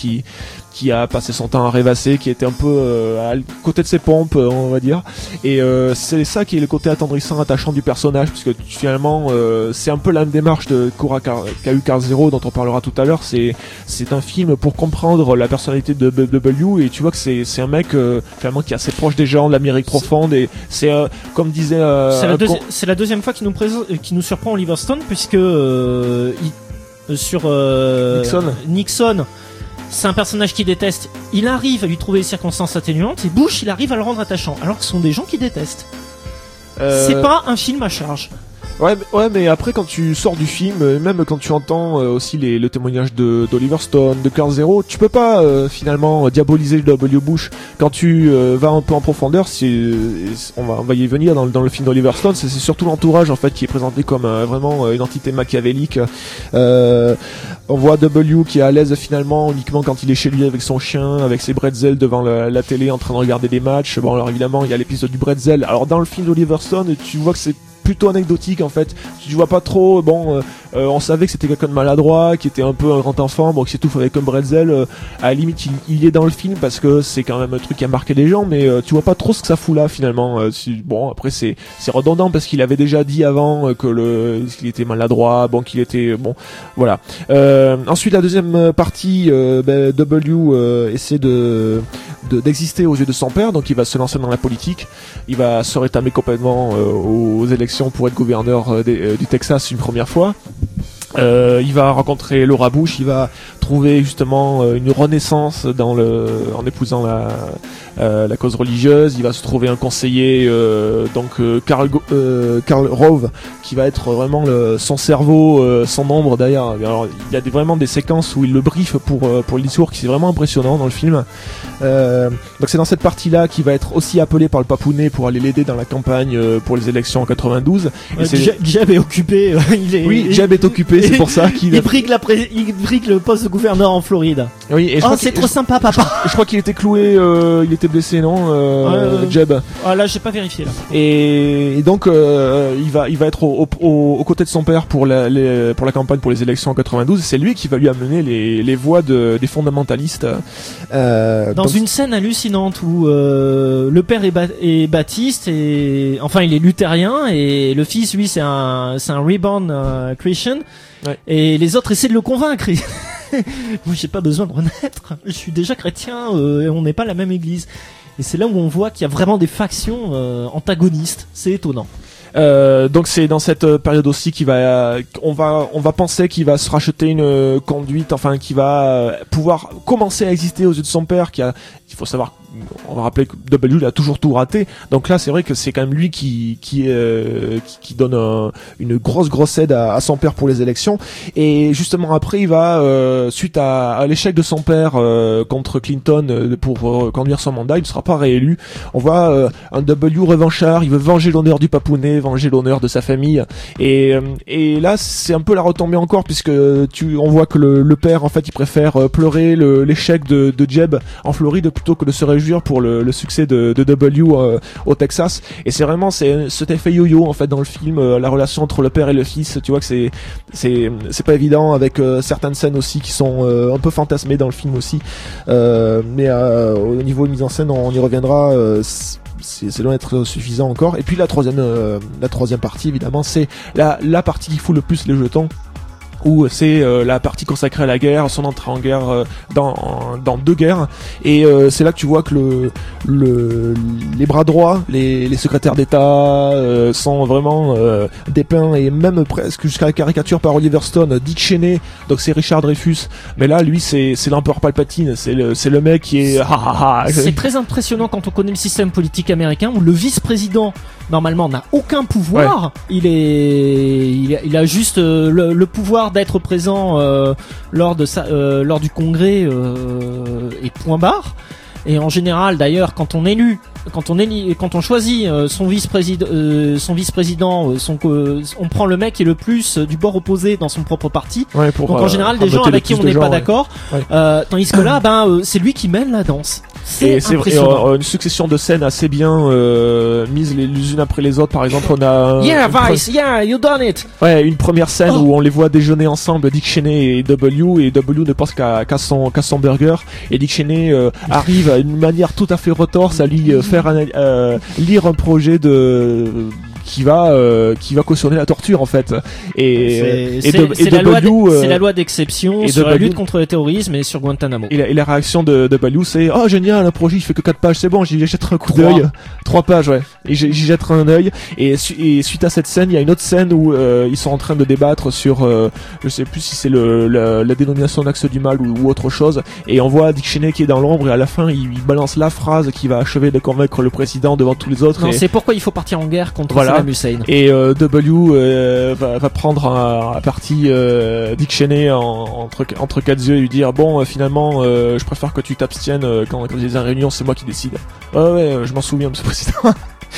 qui qui a passé son temps à rêvasser, qui était un peu euh, à côté de ses pompes, on va dire. Et euh, c'est ça qui est le côté attendrissant, attachant du personnage, puisque finalement euh, c'est un peu la même démarche de Kura K U Zero dont on parlera tout à l'heure. C'est c'est un film pour comprendre la personnalité de B W, et tu vois que c'est c'est un mec euh, finalement qui est assez proche des gens, de l'Amérique profonde, et c'est euh, comme disait. Euh, c'est, la deuxi- c'est la deuxième fois qu'il nous présente, qui nous surprend Oliver Stone, puisque euh, il, sur euh, Nixon. Nixon. C'est un personnage qu'il déteste. Il arrive à lui trouver des circonstances atténuantes, et Bush, il arrive à le rendre attachant, alors que ce sont des gens qui détestent. Euh... C'est pas un film à charge. Ouais, ouais, mais après quand tu sors du film, même quand tu entends euh, aussi les, le témoignage de d'Oliver Stone, de Carl Zero, tu peux pas euh, finalement diaboliser le W. Bush. Quand tu euh, vas un peu en profondeur, c'est, on va, on va y venir dans, dans le film d'Oliver Stone, c'est, c'est surtout l'entourage en fait qui est présenté comme euh, vraiment une entité machiavélique. Euh, on voit W qui est à l'aise finalement uniquement quand il est chez lui avec son chien, avec ses bretzels devant la, la télé en train de regarder des matchs. Bon, alors évidemment il y a l'épisode du bretzel. Alors dans le film d'Oliver Stone, tu vois que c'est plutôt anecdotique en fait. Tu vois pas trop. Bon, euh, euh, on savait que c'était quelqu'un de maladroit, qui était un peu un grand enfant, bon, qui s'étouffe avec un bretzel. Euh, à la limite, il, il est dans le film parce que c'est quand même un truc qui a marqué les gens, mais euh, tu vois pas trop ce que ça fout là finalement. Euh, si, bon, après c'est c'est redondant parce qu'il avait déjà dit avant euh, que le qu'il était maladroit, bon, qu'il était bon, voilà. Euh, ensuite, la deuxième partie, euh, ben, W euh, essaie de, de d'exister aux yeux de son père, donc il va se lancer dans la politique. Il va se rétamer complètement euh, aux élections pour être gouverneur euh, des, euh, du Texas une première fois. Euh, il va rencontrer Laura Bush, il va trouver justement euh, une renaissance dans le, en épousant la, euh, la cause religieuse. Il va se trouver un conseiller, euh, donc euh, Karl, euh, Karl Rove, qui va être vraiment le, son cerveau, euh, son ombre d'ailleurs. Alors, il y a des, vraiment des séquences où il le briefe pour euh, pour le discours, qui c'est vraiment impressionnant dans le film. Euh, donc c'est dans cette partie-là qu'il va être aussi appelé par le papounet pour aller l'aider dans la campagne euh, pour les élections en quatre-vingt-douze. Euh, Jeb est occupé. Euh, il est, oui, Jeb est occupé. C'est pour ça qu'il il brigue la pré... il brigue le poste de gouverneur en Floride. Oui, et je oh, crois c'est qu'il... trop sympa, papa. Je, je crois qu'il était cloué, euh, il était blessé, non, euh, ouais, Jeb. Ah là, j'ai pas vérifié là. Et, et donc, euh, il va, il va être au, au, aux côtés de son père pour la, les, pour la campagne pour les élections en quatre-vingt-douze. C'est lui qui va lui amener les, les voix de, des fondamentalistes. Euh, Dans donc... une scène hallucinante où euh, le père est, ba- est baptiste et enfin il est luthérien et le fils lui c'est un, c'est un reborn uh, Christian. Ouais. Et les autres essaient de le convaincre. Moi, j'ai pas besoin de renaître. Je suis déjà chrétien euh, et on n'est pas la même église. Et c'est là où on voit qu'il y a vraiment des factions euh, antagonistes. C'est étonnant. Euh, donc c'est dans cette période aussi qu'il va, on va, on va penser qu'il va se racheter une conduite, enfin qui va pouvoir commencer à exister aux yeux de son père. Qui a, il faut savoir, on va rappeler que W il a toujours tout raté. Donc là c'est vrai que c'est quand même lui qui, qui, euh, qui, qui donne un, une grosse grosse aide à, à son père pour les élections. Et justement après il va, euh, suite à, à l'échec de son père euh, contre Clinton euh, pour euh, conduire son mandat, il ne sera pas réélu. On voit euh, un W revanchard, il veut venger l'honneur du papounet, venger l'honneur de sa famille, et et là c'est un peu la retombée encore, puisque tu on voit que le, le père en fait il préfère pleurer le, l'échec de, de Jeb en Floride plutôt que de se réjouir pour le, le succès de, de W euh, au Texas. Et c'est vraiment c'est cet effet yo-yo en fait dans le film, euh, la relation entre le père et le fils. Tu vois que c'est c'est c'est pas évident, avec euh, certaines scènes aussi qui sont euh, un peu fantasmées dans le film aussi, euh, mais euh, au niveau de mise en scène on y reviendra. Euh, C'est, c'est loin d'être suffisant encore. Et puis la troisième, euh, la troisième partie évidemment, c'est la, la partie qui fout le plus les jetons, où c'est euh, la partie consacrée à la guerre, son entrée en guerre euh, dans dans deux guerres, et euh, c'est là que tu vois que le le les bras droits, les les secrétaires d'État euh, sont vraiment euh, dépeints, et même presque jusqu'à la caricature par Oliver Stone. Dick Cheney, donc c'est Richard Dreyfus, mais là lui c'est c'est l'empereur Palpatine, c'est le c'est le mec qui est ha ha ha. C'est très impressionnant quand on connaît le système politique américain, où le vice-président normalement n'a aucun pouvoir. Ouais. Il est il a, il a juste euh, le, le pouvoir d'être présent euh, lors de sa, euh, lors du congrès euh, et point barre. Et en général, d'ailleurs, quand on élu, quand on élit, quand on choisit euh, son vice-président, euh, son vice-président, euh, son, euh, on prend le mec qui est le plus euh, du bord opposé dans son propre parti. Ouais, pour, donc en général, euh, des gens avec qui on n'est pas ouais. d'accord. Ouais. Euh, tandis que là, ben, euh, c'est lui qui mène la danse. C'est et c'est vrai, euh, une succession de scènes assez bien euh, mises les, les unes après les autres. Par exemple, on a yeah Vice, pre- yeah you done it. Ouais, une première scène oh. où on les voit déjeuner ensemble, Dick Cheney et W, et W ne pense qu'à, qu'à son qu'à son burger, et Dick Cheney euh, arrive à une manière tout à fait retorse à lui euh, faire un, euh, lire un projet de qui va euh, qui va cautionner la torture en fait. Et c'est, et, c'est, de, c'est, et la, W, loi de, euh, c'est la loi d'exception sur la lutte contre le terrorisme et sur Guantanamo. Et la, et la réaction de, de W, c'est oh génial, un projet il fait que quatre pages, c'est bon, j'y jetterai un coup Trois. d'œil. Trois pages, ouais. Et j'y, j'y jetterai un œil. Et, su, et suite à cette scène, il y a une autre scène où euh, ils sont en train de débattre sur, euh, je sais plus si c'est le la, la dénomination d'axe du mal ou, ou autre chose. Et on voit Dick Cheney qui est dans l'ombre et à la fin il, il balance la phrase qui va achever de convaincre le président devant tous les autres. Non, et... c'est pourquoi il faut partir en guerre contre voilà. Saddam Hussein. Et euh, W euh, va, va prendre à, à partie euh, Dick Cheney en, entre entre quatre yeux et lui dire bon euh, finalement euh, je préfère que tu t'abstiennes euh, quand quand il y a des réunions, c'est moi qui décide. Ouais ouais, je m'en souviens, monsieur le président.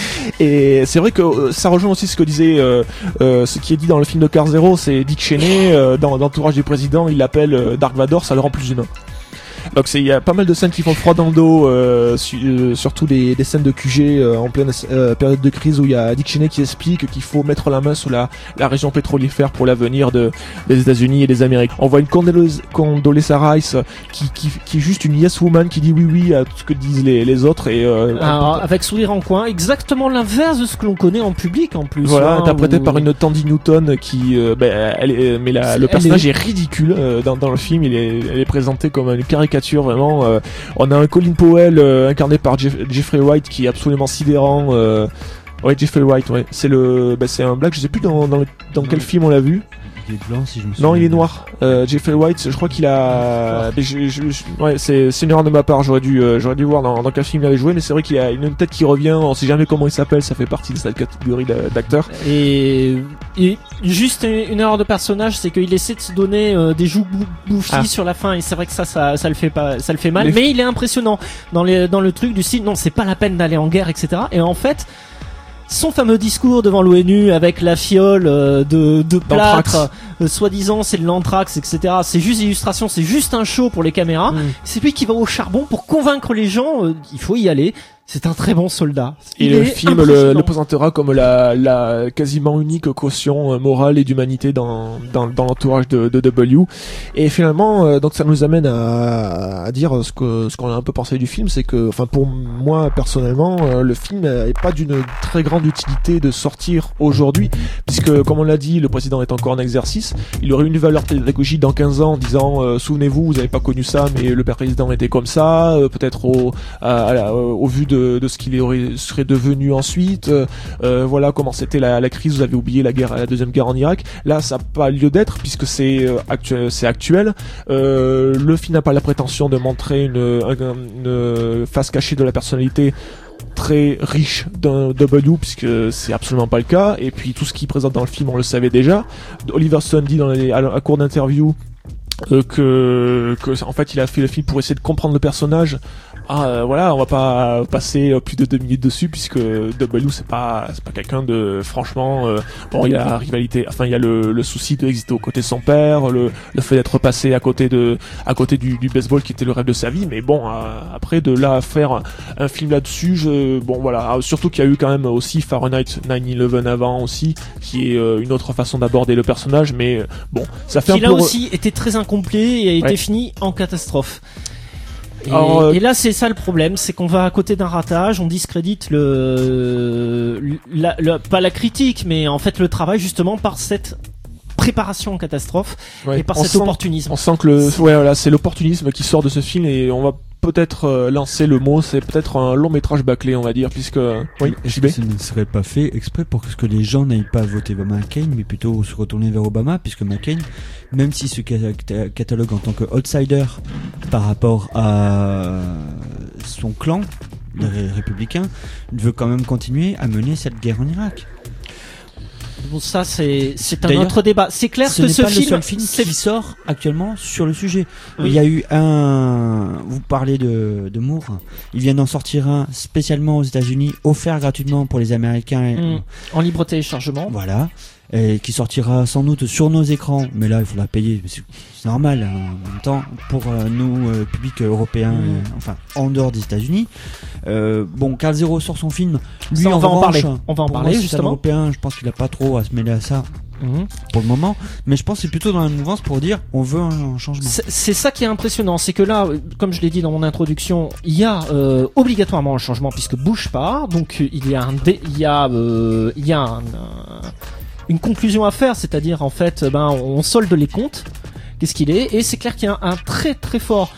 Et c'est vrai que euh, ça rejoint aussi ce que disait euh, euh, ce qui est dit dans le film de Car Zero, c'est Dick Cheney euh, dans l'entourage du président, il l'appelle euh, Dark Vador, ça le rend plus humain. Donc c'est il y a pas mal de scènes qui font froid dans le dos, euh, su, euh, surtout des, des scènes de Q G euh, en pleine euh, période de crise où il y a Dick Cheney qui explique qu'il faut mettre la main sur la, la région pétrolifère pour l'avenir de, des États-Unis et des Amériques. On voit une Condoleezza, Condoleezza Rice qui, qui, qui est juste une yes woman qui dit oui oui à tout ce que disent les, les autres et euh, alors, avec sourire en coin, exactement l'inverse de ce que l'on connaît en public en plus. Voilà, hein, interprété où... par une Tandy Newton qui, euh, ben, elle est, mais la, le personnage est... est ridicule euh, dans, dans le film. Il est, elle est présentée comme une caricature vraiment. Euh, on a un Colin Powell euh, incarné par Jeff, Jeffrey Wright qui est absolument sidérant. Euh, ouais, Jeffrey Wright, ouais. C'est le, ben, c'est un black. Je sais plus dans dans, dans quel film on l'a vu. Il est blanc si je me souviens. Non, il est noir. Euh, Jeffrey Wright, je crois qu'il a. Mais je, je, je... Ouais, c'est, c'est une erreur de ma part. J'aurais dû, euh, j'aurais dû voir dans, dans quel film il avait joué, mais c'est vrai qu'il a une tête qui revient. On sait jamais comment il s'appelle. Ça fait partie de cette catégorie d'acteurs. Et, et juste une erreur de personnage, c'est qu'il essaie de se donner euh, des joues bouffies ah. sur la fin, et c'est vrai que ça, ça, ça le fait pas, ça le fait mal. Les... Mais il est impressionnant dans les, dans le truc du style. Non, c'est pas la peine d'aller en guerre, et cetera. Et en fait. Son fameux discours devant l'ONU avec la fiole euh, de, de plâtre, euh, soi-disant c'est de l'anthrax, et cetera. C'est juste illustration, c'est juste un show pour les caméras. Mmh. C'est lui qui va au charbon pour convaincre les gens. Euh, il faut y aller. C'est un très bon soldat. Et il le film le, le présentera comme la, la quasiment unique caution morale et d'humanité dans, dans, dans l'entourage de, de W. Et finalement, euh, donc ça nous amène à, à dire ce que ce qu'on a un peu pensé du film, c'est que, enfin pour moi personnellement, euh, le film est pas d'une très grande utilité de sortir aujourd'hui, puisque comme on l'a dit, le président est encore en exercice. Il aurait une valeur pédagogique dans quinze ans en disant euh, souvenez-vous, vous n'avez pas connu ça, mais le président était comme ça, euh, peut-être au, à, à, au vu de De, de ce qu'il aurait, serait devenu ensuite, euh, voilà comment c'était la, la crise. Vous avez oublié la guerre, la deuxième guerre en Irak. Là, ça n'a pas lieu d'être puisque c'est euh, actuel. C'est actuel. Euh, le film n'a pas la prétention de montrer une, une, une face cachée de la personnalité très riche d'un W, puisque c'est absolument pas le cas. Et puis tout ce qu'il présente dans le film, on le savait déjà. Oliver Stone dit dans les, à, à court d'interview euh, que, que en fait il a fait le film pour essayer de comprendre le personnage. Ah euh, voilà, on va pas passer euh, plus de deux minutes dessus puisque W c'est pas c'est pas quelqu'un de franchement euh, bon, il y a la rivalité, enfin il y a le, le souci d'exister aux côtés de son père, le le fait d'être passé à côté de à côté du, du baseball qui était le rêve de sa vie, mais bon euh, après de là à faire un, un film là-dessus, je bon voilà, surtout qu'il y a eu quand même aussi Fahrenheit neuf eleven avant aussi qui est euh, une autre façon d'aborder le personnage, mais bon, ça fait qui un peu là aussi était très incomplet et a été ouais. fini en catastrophe. Et, Alors, euh... et là c'est ça le problème, c'est qu'on va à côté d'un ratage, on discrédite le, la, le pas la critique, mais en fait le travail justement par cette préparation en catastrophe ouais, et par cet sent, opportunisme. On sent que le, ouais, voilà, c'est l'opportunisme qui sort de ce film et on va peut-être euh, lancer le mot, c'est peut-être un long métrage bâclé, on va dire, puisque oui, est-ce que ça ne serait pas fait exprès pour que les gens n'aillent pas voter McCain, mais plutôt se retourner vers Obama, puisque McCain, même si ce catalogue en tant que outsider par rapport à son clan, les républicains, veut quand même continuer à mener cette guerre en Irak. Bon, ça c'est c'est un autre débat. C'est clair ce que n'est ce pas film, le seul film c'est... qui sort actuellement sur le sujet. Oui. Il y a eu un. Vous parlez de de Moore. Il vient d'en sortir un spécialement aux États-Unis, offert gratuitement pour les Américains. Et... Mmh. En libre téléchargement. Voilà. et qui sortira sans doute sur nos écrans, mais là il faut la payer, c'est, c'est normal hein, en même temps pour euh, nous euh, public européen, mmh. euh, enfin en dehors des États-Unis. Euh, bon, Carl Zero sort son film, lui ça, on en va en revanche, parler. On va en pour parler moi, justement. Européen, je pense qu'il a pas trop à se mêler à ça. Mmh. Pour le moment, mais je pense que c'est plutôt dans la mouvance pour dire on veut un changement. C'est, c'est ça qui est impressionnant, c'est que là, comme je l'ai dit dans mon introduction, il y a euh, obligatoirement un changement puisque Bush part, donc il y a un, dé, il y a, euh, il y a un, un, une conclusion à faire, c'est-à-dire en fait, ben on solde les comptes. Qu'est-ce qu'il est, et c'est clair qu'il y a un, un très très fort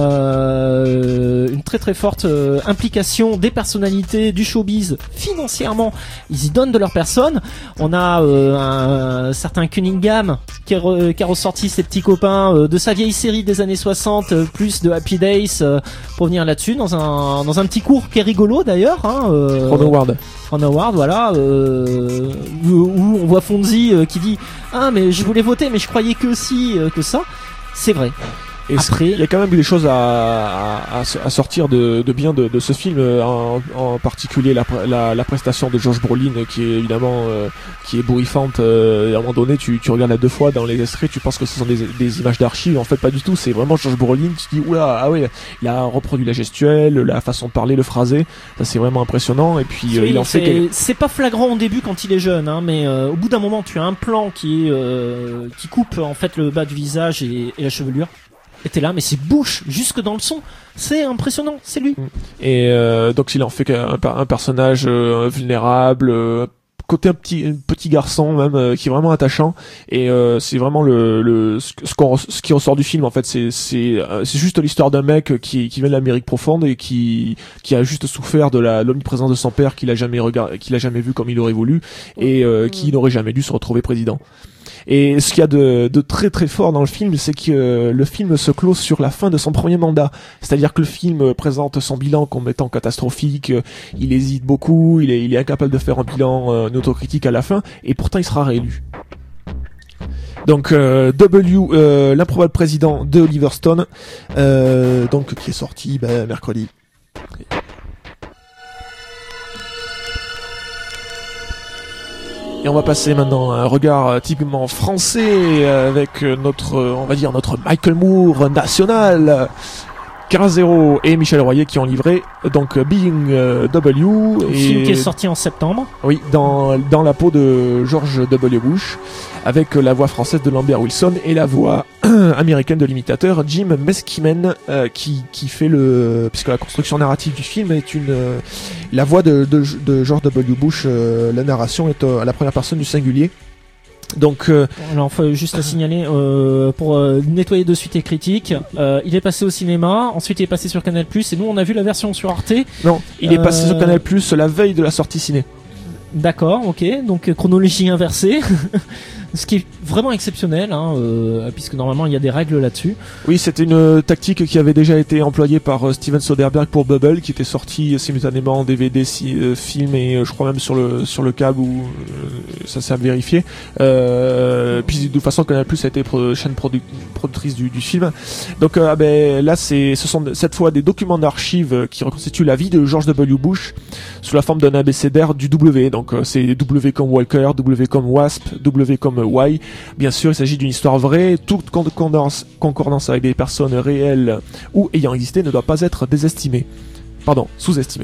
euh, une très très forte euh, implication des personnalités du showbiz financièrement. Ils y donnent de leur personne. On a euh, un, un certain Cunningham qui, re, qui a ressorti ses petits copains euh, de sa vieille série des années soixante, euh, plus de Happy Days, euh, pour venir là-dessus dans un dans un petit cours qui est rigolo d'ailleurs. Hein, euh, Ron Howard. Ron Howard, voilà, euh, où, où on voit Fonzie euh, qui dit ah mais je voulais voter mais je croyais que si euh, que ça. C'est vrai. Et après, il y a quand même eu des choses à, à, à sortir de, de bien de, de ce film, en, en particulier la, la, la prestation de Josh Brolin qui est évidemment euh, qui est bourrifante. Euh, à un moment donné, tu, tu regardes la deux fois dans les extraits, tu penses que ce sont des, des images d'archives. En fait, pas du tout. C'est vraiment Josh Brolin. Tu te dis oula, ah ouais, il a reproduit la gestuelle, la façon de parler, le phrasé. Ça c'est vraiment impressionnant. Et puis euh, oui, il en fait. Quel... C'est pas flagrant au début quand il est jeune, hein, mais euh, au bout d'un moment, tu as un plan qui est euh, qui coupe en fait le bas du visage et, et la chevelure. Et t'es là, mais c'est Bush jusque dans le son. C'est impressionnant, c'est lui. Et euh, donc il en fait un, un personnage euh, vulnérable, euh, côté un petit un petit garçon même euh, qui est vraiment attachant. Et euh, c'est vraiment le, le ce, qu'on, ce qui ressort du film en fait. C'est c'est euh, c'est juste l'histoire d'un mec qui qui vient de l'Amérique profonde et qui qui a juste souffert de la l'omniprésence de son père qu'il a jamais regardé, qu'il a jamais vu comme il aurait voulu et euh, qui n'aurait jamais dû se retrouver président. Et ce qu'il y a de, de très très fort dans le film, c'est que euh, le film se close sur la fin de son premier mandat. C'est-à-dire que le film présente son bilan comme étant catastrophique, euh, il hésite beaucoup, il est, il est incapable de faire un bilan, euh, une autocritique à la fin, et pourtant il sera réélu. Donc euh, W, euh, l'improbable président de Oliver Stone, euh, donc qui est sorti ben, mercredi. Et on va passer maintenant à un regard typiquement français avec notre, on va dire, notre Michael Moore national. Carl Zero et Michel Royer qui ont livré donc Being W. Un film qui est sorti en septembre. Oui, dans, dans la peau de George W. Bush, avec la voix française de Lambert Wilson et la voix américaine de l'imitateur Jim Meskimen, euh, qui, qui fait le... puisque la construction narrative du film est une... Euh, la voix de, de, de George W. Bush, euh, la narration est euh, à la première personne du singulier. Donc, euh, alors, faut juste à signaler euh, pour euh, nettoyer de suite et critique. Euh, il est passé au cinéma, ensuite il est passé sur Canal+, et nous on a vu la version sur Arte. Non, il est euh... passé sur Canal+ la veille de la sortie ciné. D'accord, ok, donc chronologie inversée. Ce qui est vraiment exceptionnel, hein, euh, puisque normalement il y a des règles là-dessus. Oui, c'était une euh, tactique qui avait déjà été employée par euh, Steven Soderbergh pour Bubble, qui était sorti euh, simultanément en D V D, si, euh, film et euh, je crois même sur le sur le câble où euh, ça s'est vérifié. Euh, puis de toute façon Canal+ a été pro- chaîne produ- productrice du, du film. Donc euh, ben là c'est ce sont cette fois des documents d'archives qui reconstituent la vie de George W. Bush sous la forme d'un abécédaire du W. Donc euh, c'est W comme Walker, W comme Wasp, W comme Y. Bien sûr, il s'agit d'une histoire vraie. Toute concordance, concordance avec des personnes réelles ou ayant existé ne doit pas être désestimée. Pardon, sous-estimée.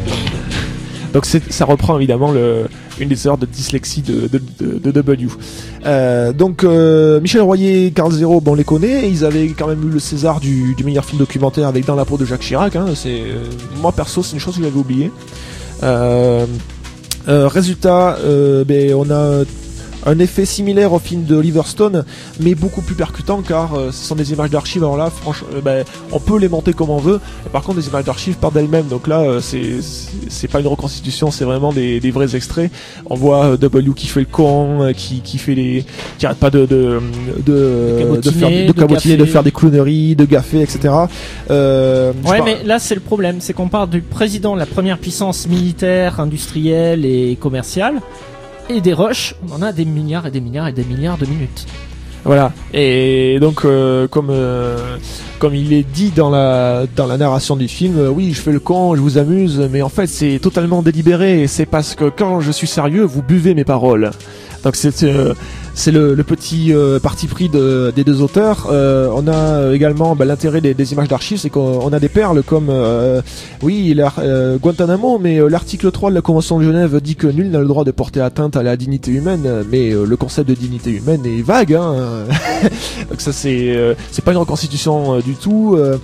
Donc c'est, ça reprend évidemment le, une des erreurs de dyslexie de, de, de, de W. Euh, donc euh, Michel Royer et Carl Zero, bon, on les connaît. Ils avaient quand même eu le César du, du meilleur film documentaire avec Dans la peau de Jacques Chirac. Hein. C'est, euh, moi perso, c'est une chose que j'avais oubliée. Euh, euh, résultat, euh, ben, on a un effet similaire au film de Oliver Stone, mais beaucoup plus percutant, car euh, ce sont des images d'archives. Alors là, franchement, euh, ben, on peut les monter comme on veut. Et par contre, les images d'archives partent d'elles-mêmes. Donc là, euh, c'est, c'est c'est pas une reconstitution, c'est vraiment des, des vrais extraits. On voit euh, W qui fait le con, euh, qui qui fait les, qui arrête pas de de de, de faire de, de cabotiner, de faire des clowneries, de gaffer, et cetera. Euh, ouais, mais là, c'est le problème, c'est qu'on parle du président de la première puissance militaire, industrielle et commerciale. Et des rushs, on en a des milliards et des milliards et des milliards de minutes. Voilà. Et donc, euh, comme euh, comme il est dit dans la dans la narration du film, euh, oui, je fais le con, je vous amuse, mais en fait, c'est totalement délibéré. Et c'est parce que quand je suis sérieux, vous buvez mes paroles. Donc c'est euh, c'est le, le petit euh, parti pris de, des deux auteurs. Euh, on a également bah, l'intérêt des, des images d'archives, c'est qu'on a des perles comme euh, oui euh, Guantanamo, mais euh, l'article trois de la Convention de Genève dit que nul n'a le droit de porter atteinte à la dignité humaine, mais euh, le concept de dignité humaine est vague. Hein. Donc ça c'est euh, c'est pas une reconstitution euh, du tout. Euh,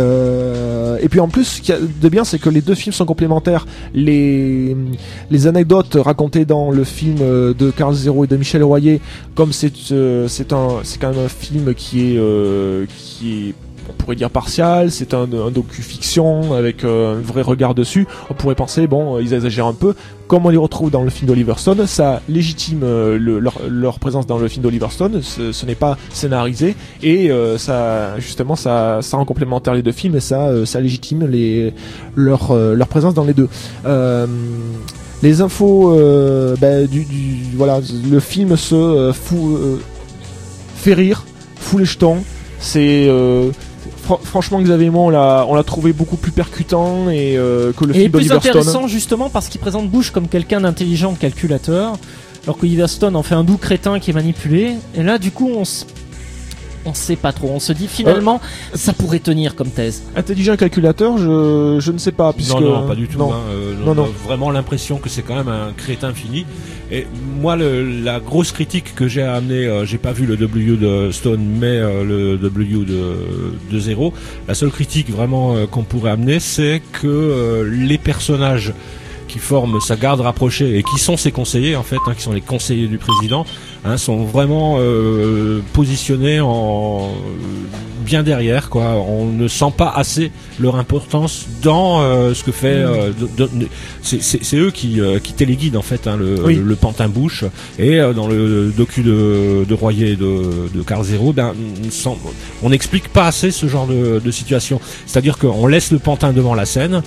euh, et puis en plus, ce qu'il y a de bien, c'est que les deux films sont complémentaires. Les les anecdotes racontées dans le film de Karl Zéro et de Michel Royer, comme c'est euh, c'est un c'est quand même un film qui est euh, qui est on pourrait dire partial, c'est un, un docu-fiction avec euh, un vrai regard dessus. On pourrait penser bon ils exagèrent un peu, comme on les retrouve dans le film d'Oliver Stone, ça légitime euh, le, leur, leur présence dans le film d'Oliver Stone. Ce, ce n'est pas scénarisé et euh, ça justement ça ça rend complémentaire les deux films et ça euh, ça légitime les leur euh, leur présence dans les deux. Euh, Les infos, euh, bah, du, du, voilà, le film se euh, fout, euh, fait rire, fout les jetons. C'est euh, fr- franchement Xavier et moi on l'a, on l'a trouvé beaucoup plus percutant et euh, que le et film d'Oliver Stone. Et plus intéressant justement parce qu'il présente Bush comme quelqu'un d'intelligent, calculateur, alors qu'Oliver Stone en fait un doux crétin qui est manipulé. Et là du coup on s- on sait pas trop, on se dit finalement euh, ça pourrait tenir comme thèse. Intelligent calculateur, je je ne sais pas puisque non non pas du tout. Non. Hein, euh, non, non. On a vraiment l'impression que c'est quand même un crétin fini. Et moi le, la grosse critique que j'ai à amener, euh, j'ai pas vu le W de Stone mais euh, le W de de Zéro. La seule critique vraiment euh, qu'on pourrait amener, c'est que euh, les personnages qui forment sa garde rapprochée et qui sont ses conseillers en fait, hein, qui sont les conseillers du président, hein, sont vraiment euh, positionnés en bien derrière, quoi. On ne sent pas assez leur importance dans euh, ce que fait. Euh, de, de, c'est, c'est, c'est eux qui, euh, qui téléguident en fait, hein, le, oui. le, le pantin Bush. Et euh, dans le docu de, de Royer et de, de Karl Zéro, ben on n'explique pas assez ce genre de, de situation. C'est-à-dire qu'on laisse le pantin devant la scène,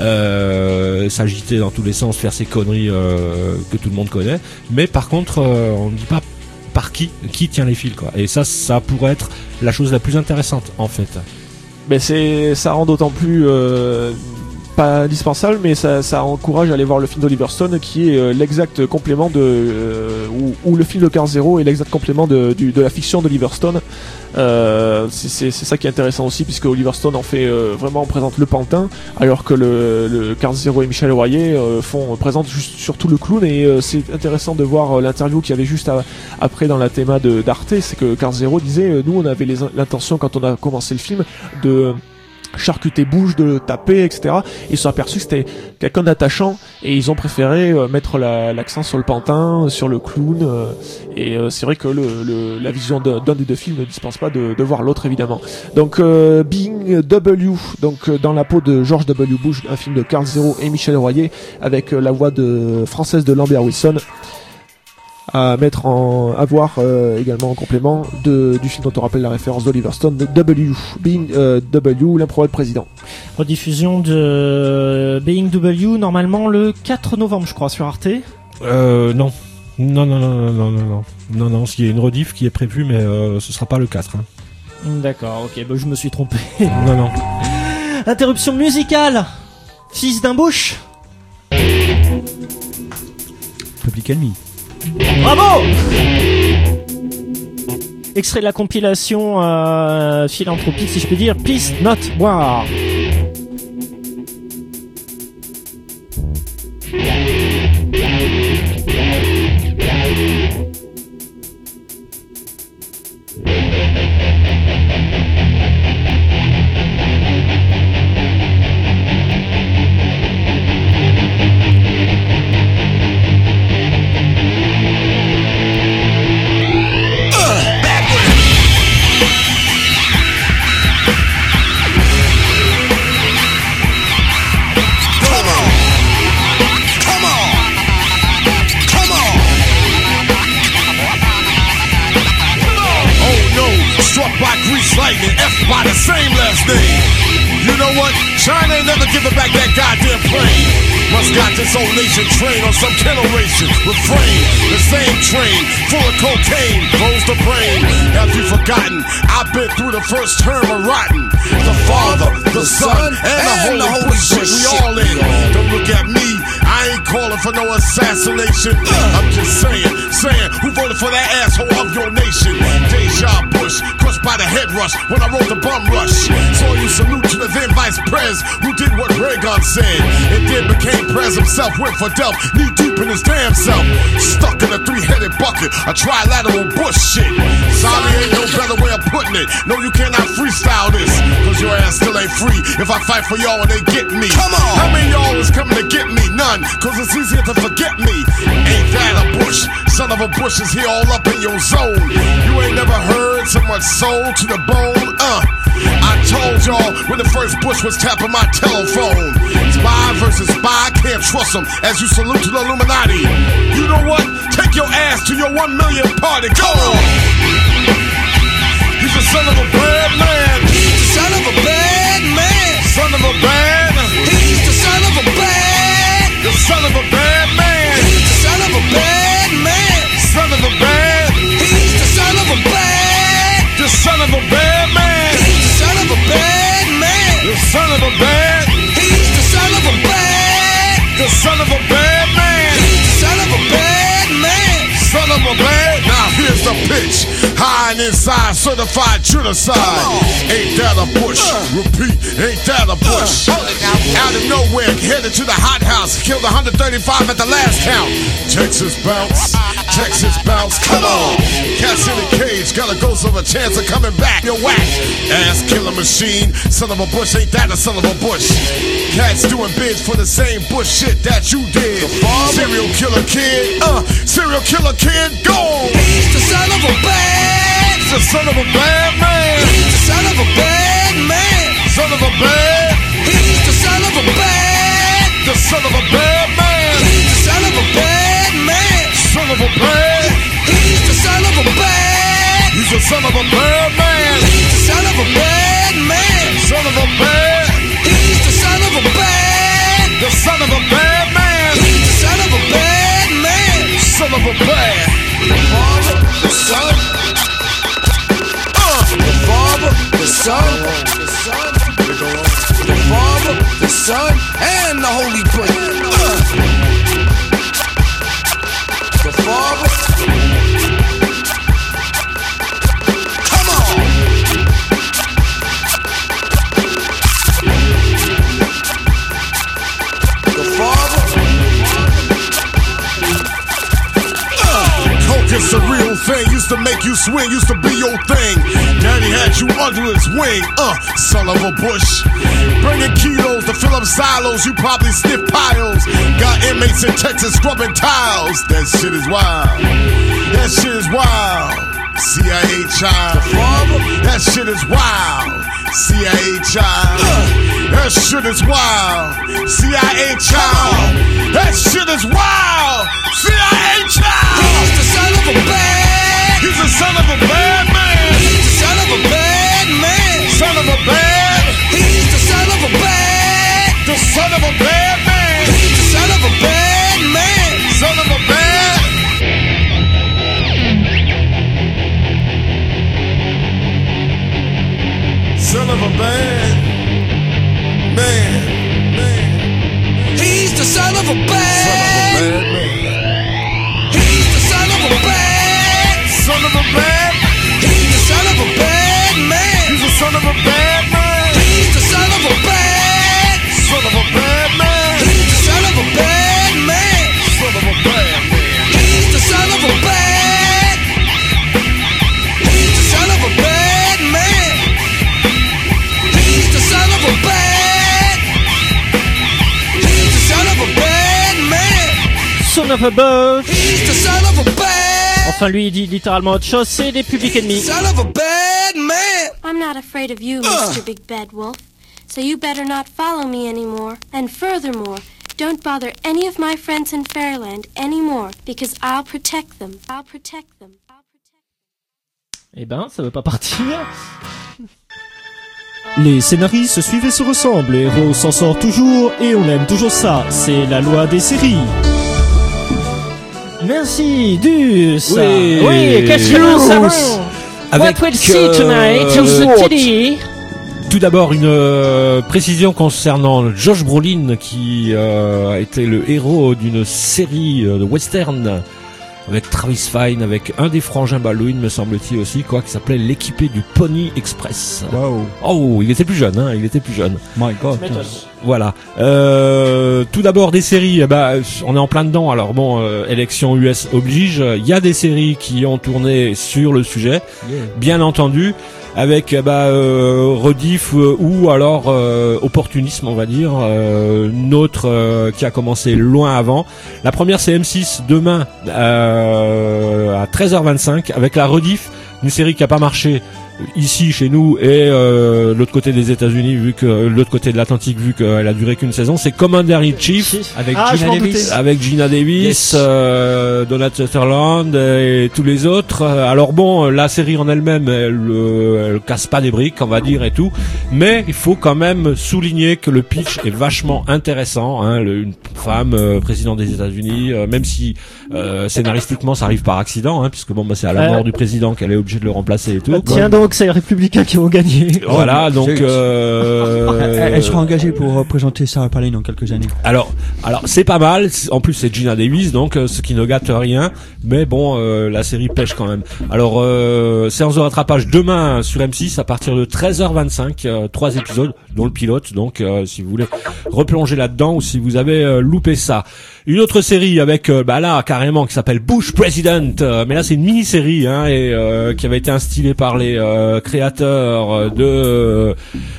euh, s'agiter dans tous les sens, faire ces conneries euh, que tout le monde connaît. Mais par contre, euh, on ne dit pas par qui qui tient les fils, quoi. Et ça ça pourrait être la chose la plus intéressante en fait. Mais c'est ça rend d'autant plus euh, pas indispensable, mais ça, ça encourage à aller voir le film d'Oliver Stone qui est euh, l'exact complément de euh, ou, ou le film de Karl Zéro est l'exact complément de, du, de la fiction d'Oliver Stone. Euh, c'est, c'est, c'est ça qui est intéressant aussi, puisque Oliver Stone en fait euh, vraiment on présente le pantin, alors que le, le Karl Zéro et Michel Royer euh, font présentent juste, surtout le clown. Et euh, c'est intéressant de voir euh, l'interview qu'il y avait juste à, après dans la théma de d'Arte, c'est que Karl Zéro disait euh, nous on avait les, l'intention quand on a commencé le film de charcuter Bush, de le taper, et cetera. Ils se sont aperçus que c'était quelqu'un d'attachant et ils ont préféré euh, mettre la, l'accent sur le pantin, sur le clown. Euh, et euh, c'est vrai que le, le, la vision de, d'un des deux films ne dispense pas de, de voir l'autre évidemment. Donc euh, Being W, donc euh, dans la peau de George W. Bush, un film de Karl Zéro et Michel Royer avec euh, la voix de française de Lambert Wilson. À mettre en, à voir euh, également en complément de, du film dont on rappelle la référence d'Oliver Stone, de W, Being euh, W, l'improbable président. Rediffusion de Being W, normalement le quatre novembre, je crois, sur Arte. Euh, non. Non, non, non, non, non, non, non. Non, non, il y a une rediff qui est prévue, mais euh, ce sera pas le quatre. Hein. D'accord, ok, bah je me suis trompé. Non, non. Interruption musicale. Fils d'un Bush. Public Enemy. Bravo! Extrait de la compilation euh, philanthropique, si je peux dire, Peace Not War. Lightning, F by the same last name. You know what? China ain't never giving back that goddamn plane. Must got this whole nation trained on some killer ration. Refrain, the same train, full of cocaine, blows the brain. Have you forgotten? I've been through the first term of rotten. The Father, the Son, and the Holy Bullshit. We all in. Don't look at me. I ain't calling for no assassination. I'm just saying, saying, who voted for that asshole of your nation? Deja Bush, crushed by the head rush when I wrote the bum rush. So you salute to the then vice pres who did what Reagan said, and then became pres himself, went for Delph, knee deep in his damn self. Stuck in a three-headed bucket, a trilateral bush shit. Sorry, ain't no better way of putting it. No, you cannot freestyle this, cause your ass still ain't free if I fight for y'all and they get me. Come on! How many y'all is coming to get me? None, cause it's easier to forget me. Ain't that a bush? Son of a bush is here all up in your zone. You ain't never heard so much soul to the bone, uh. I told y'all when the first bush was tapping my telephone. Spy versus spy, can't trust them as you salute to the Illuminati. You know what? Take your ass to your one million party. Go on! He's the son of a bad man. He's the son of a bad man. Son of a bad. He's the son of a bad. The son of a bad man. He's the son of a bad man. Son of a bad. He's the son of a bad. The son of a bad man. He's the son of a bad man. The son of a bad. He's the son of a bad. The son of a bad man. He's the son of a bad man. Son of a bad. Now here's the pitch. High and inside, certified genocide. Ain't that a bush? Repeat, ain't that a bush? Out of nowhere, headed to the hot house. Killed one hundred thirty-five at the last count. Texas bounce, Texas bounce, come on. Cats in the cage, got a ghost of a chance of coming back. You're whack. Ass killer machine, son of a bush, ain't that a son of a bush? Cats doing bids for the same bush shit that you did. Serial killer kid, uh, serial killer kid, go! He's the son of a bad. He's the son of a bad man. He's the son of a bad man. Son of a bad. He's the son of a bad. The son of a bad man. He's the son of a bad man. Son of a bad. He's the son of a bad. He's the son of a bad man. He's the son of a bad man. Son of a bad. He's the son of a bad. The son of a bad man. He's the son of a bad man. Son of a bad. The father, the son. Uh, the father, the son. The son. The father, the son, and the Holy Spirit. Uh. The father. Come on. The father. Uh. Coke is a real thing. Used to make you swing. Used to be your thing. Daddy had you under his wing. Uh, son of a bush. Bringing kilos to fill up silos. You probably sniff piles. Got inmates in Texas scrubbing tiles. That shit is wild. That shit is wild. C I A child. That shit is wild. C I A child. That shit is wild. C I A child. That shit is wild. C I A child. He's the son of a bad. He's the son of a bad man. He's the son of a bad man. Son of a bad. He's the son of a bad. The son of a bad man. He's the son of a bad man. Son of a bad. Son of a bad man. Man. He's the son of a bad. Son of a bad man. He's the son of a bad. Son of a bad. He's the son of a bad man. He's the son of a bad man. He's the son of a bad. Son of a bad man. He's the son of a bad man. Son of a bad man. He's the son of a bad. He's the son of a bad man. He's the son of a bad. He's the son of a bad man. Son of a bird. He's the son of a bad. Enfin, lui, il dit littéralement autre chose, c'est des Public Enemy. Son of a bad man. I'm not afraid of you, Mister Uh. Big Bad Wolf. So you better not follow me anymore. And furthermore, don't bother any of my friends in Fairyland anymore, because I'll protect them. I'll protect them. I'll protect them. Eh ben, ça veut pas partir. Les scénaristes se suivent et se ressemblent, les héros s'en sortent toujours et on aime toujours ça, c'est la loi des séries. Merci, Dus. Oui, oui qu'est-ce que nous savons? Avec What we'll see tonight euh, on the T V. tout d'abord une euh, précision concernant Josh Brolin qui euh, était le héros d'une série euh, de western avec Travis Fiennes, avec un des frangins Baldwin, me semble-t-il aussi, quoi, qui s'appelait l'équipé du Pony Express. Wow. Oh, il était plus jeune, hein, il était plus jeune. My God. Voilà. Euh, tout d'abord des séries, eh ben, on est en plein dedans. Alors bon, euh, élection U S oblige. Il y a des séries qui ont tourné sur le sujet, yeah. Bien entendu, avec bah, euh, rediff euh, ou alors euh, opportunisme, on va dire. Euh, une autre euh, qui a commencé loin avant. La première, c'est M six demain euh, à treize heures vingt-cinq avec la rediff, une série qui a pas marché ici chez nous et euh, l'autre côté des États-Unis, vu que euh, l'autre côté de l'Atlantique, vu qu'elle a duré qu'une saison, c'est Commander in Chief avec ah, Gina Davis, avec Gina Davis, yes. euh, Donald Sutherland et tous les autres. Alors bon, la série en elle-même, elle, elle, elle casse pas des briques, on va dire et tout, mais il faut quand même souligner que le pitch est vachement intéressant. Hein, le, une femme euh, présidente des États-Unis, euh, même si euh, scénaristiquement ça arrive par accident, hein, puisque bon, bah, c'est à la mort euh... du président qu'elle est obligée de le remplacer et tout. Bah, tiens donc. Donc c'est les Républicains qui ont gagné. Voilà, donc euh... elle sera engagée pour représenter Sarah Palin dans quelques années. Alors, alors c'est pas mal. En plus, c'est Gina Davis, donc ce qui ne gâte rien. Mais bon, euh, la série pêche quand même. Alors, euh, séance de rattrapage demain sur M six à partir de treize heures vingt-cinq, euh, trois épisodes, dont le pilote. Donc, euh, si vous voulez replonger là-dedans ou si vous avez euh, loupé ça. Une autre série avec, euh, bah là, carrément, qui s'appelle Bush President. Euh, mais là, c'est une mini-série, hein, et euh, qui avait été instillée par les euh, créateurs de euh,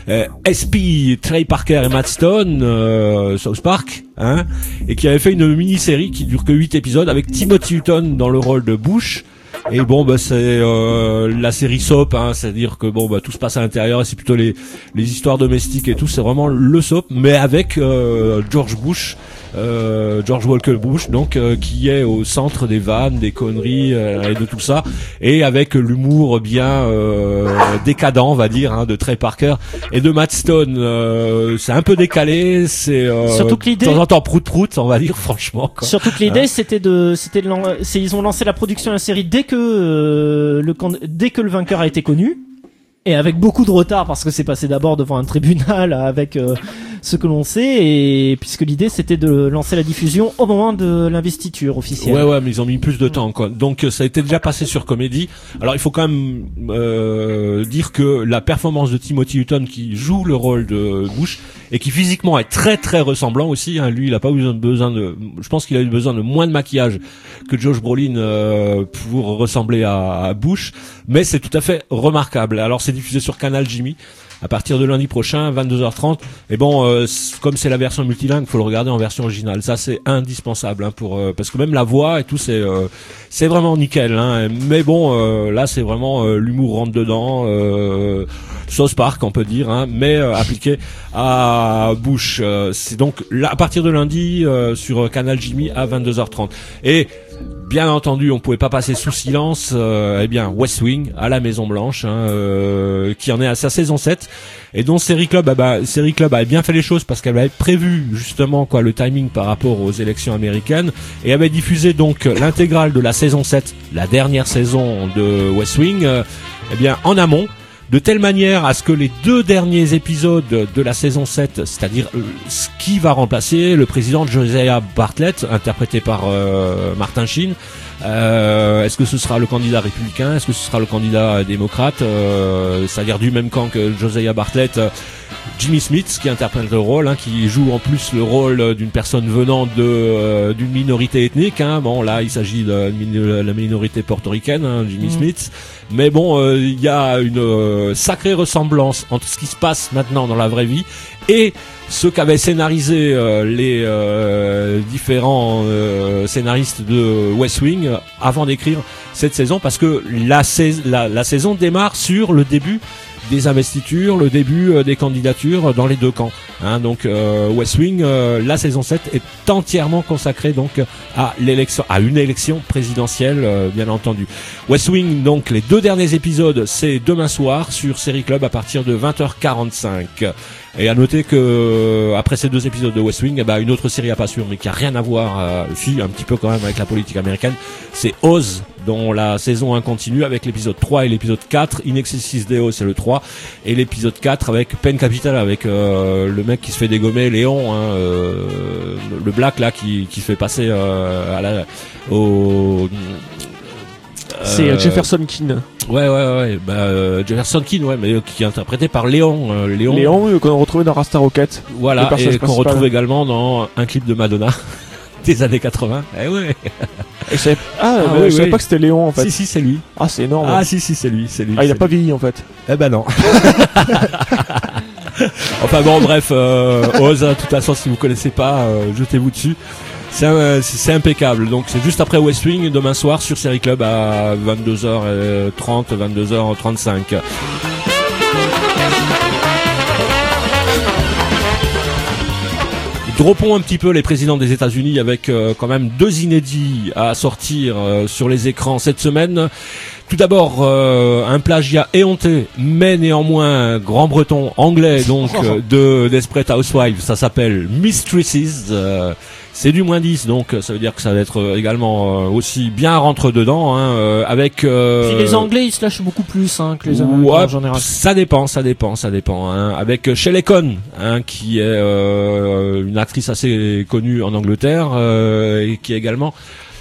S P, Trey Parker et Matt Stone, euh, South Park, hein, et qui avait fait une mini-série qui dure que huit épisodes avec Timothy Hutton dans le rôle de Bush. Et bon, bah c'est euh, la série soap, hein, c'est-à-dire que bon, bah tout se passe à l'intérieur et c'est plutôt les les histoires domestiques et tout, c'est vraiment le soap, mais avec euh, George Bush. Euh, George Walker Bush, donc euh, qui est au centre des vannes, des conneries euh, et de tout ça, et avec l'humour bien euh, décadent, on va dire, hein, de Trey Parker et de Matt Stone. Euh, c'est un peu décalé, c'est euh, surtout que l'idée, de temps en temps prout prout, on va dire, franchement. Quoi. Surtout que l'idée, hein, c'était de, c'était de, c'est, ils ont lancé la production de la série dès que euh, le dès que le vainqueur a été connu. Et avec beaucoup de retard parce que c'est passé d'abord devant un tribunal avec euh, ce que l'on sait, et puisque l'idée c'était de lancer la diffusion au moment de l'investiture officielle. Ouais ouais, mais ils ont mis plus de temps quoi. Donc ça a été déjà passé sur Comédie. Alors il faut quand même euh, dire que la performance de Timothy Hutton qui joue le rôle de Bush et qui physiquement est très très ressemblant aussi, hein, lui il a pas eu besoin de, je pense qu'il a eu besoin de moins de maquillage que Josh Brolin euh, pour ressembler à, à Bush, mais c'est tout à fait remarquable. Alors c'est diffusé sur Canal Jimmy à partir de lundi prochain, vingt-deux heures trente. Et bon, euh, comme c'est la version multilingue, faut le regarder en version originale. Ça, c'est indispensable, hein, pour euh, parce que même la voix et tout, c'est euh, c'est vraiment nickel. Hein. Mais bon, euh, là, c'est vraiment euh, l'humour rentre dedans, euh, South Park, on peut dire, hein, mais euh, appliqué à Bush. Euh, c'est donc là, à partir de lundi euh, sur Canal Jimmy à vingt-deux heures trente. Et bien entendu, on pouvait pas passer sous silence, euh, eh bien, West Wing à la Maison Blanche, hein, euh, qui en est à sa saison sept, et dont Série Club, ah bah, Série Club avait bien fait les choses parce qu'elle avait prévu justement quoi le timing par rapport aux élections américaines et avait diffusé donc l'intégrale de la saison sept, la dernière saison de West Wing, euh, eh bien, en amont. De telle manière à ce que les deux derniers épisodes de la saison sept, c'est-à-dire euh, ce qui va remplacer le président Josiah Bartlett, interprété par euh, Martin Sheen, euh, est-ce que ce sera le candidat républicain, est-ce que ce sera le candidat démocrate, euh, c'est-à-dire du même camp que Josiah Bartlett, euh, Jimmy Smith qui interprète le rôle, hein, qui joue en plus le rôle d'une personne venant de euh, d'une minorité ethnique, hein. Bon là il s'agit de, de la minorité portoricaine, hein, Jimmy mmh. Smith, mais bon il euh, y a une euh, sacrée ressemblance entre ce qui se passe maintenant dans la vraie vie et ce qu'avaient scénarisé euh, les euh, différents euh, scénaristes de West Wing avant d'écrire cette saison, parce que la, sais- la, la saison démarre sur le début des investitures, le début euh, des candidatures dans les deux camps, hein. Donc euh, West Wing, euh, la saison sept est entièrement consacrée donc à l'élection, à une élection présidentielle, euh, bien entendu. West Wing, donc les deux derniers épisodes, c'est demain soir sur Série Club à partir de vingt heures quarante-cinq. Et à noter que après ces deux épisodes de West Wing, eh ben, une autre série à pas sûr, mais qui a rien à voir, euh, si un petit peu quand même avec la politique américaine, c'est Oz, dont la saison un continue avec l'épisode trois et l'épisode quatre. In Excelsis Deo, c'est le trois, et l'épisode quatre avec Penn Capital, avec euh, le mec qui se fait dégommer, Léon, hein, euh, le black là qui qui se fait passer euh, à la au c'est euh, Jefferson Keane. Ouais, ouais, ouais. Bah, euh, Jefferson Keane, ouais, mais euh, qui est interprété par Léon. Euh, Léon, Léon euh, qu'on retrouvait dans Rasta Rocket. Voilà, et qu'on retrouve également dans un clip de Madonna des années quatre-vingts. Eh ouais. Et je savais... Ah, ah oui, je savais oui. pas que c'était Léon en fait. Si, si, c'est lui. Ah, c'est énorme. Ah, si, si, c'est lui, c'est lui. Ah, il a pas lui. vieilli en fait. Eh ben non. Enfin bon, bref, euh, Oz, de toute façon, si vous connaissez pas, euh, jetez-vous dessus. C'est, un, c'est impeccable. Donc c'est juste après West Wing, demain soir sur Série Club à vingt-deux heures trente, vingt-deux heures trente-cinq. Droppons un petit peu les présidents des États-Unis avec euh, quand même deux inédits à sortir euh, sur les écrans cette semaine. Tout d'abord, euh, un plagiat éhonté, mais néanmoins grand breton anglais, donc euh, de Desperate Housewives. Ça s'appelle Mistresses. Euh, c'est du moins dix, donc ça veut dire que ça va être également euh, aussi bien rentre dedans, hein, euh, avec. Euh, Puis les Anglais, ils se lâchent beaucoup plus hein, que les Américains ouais, en général. Ça dépend, ça dépend, ça dépend. Hein, avec Shelley Cohn, hein, qui est euh, une actrice assez connue en Angleterre euh, et qui est également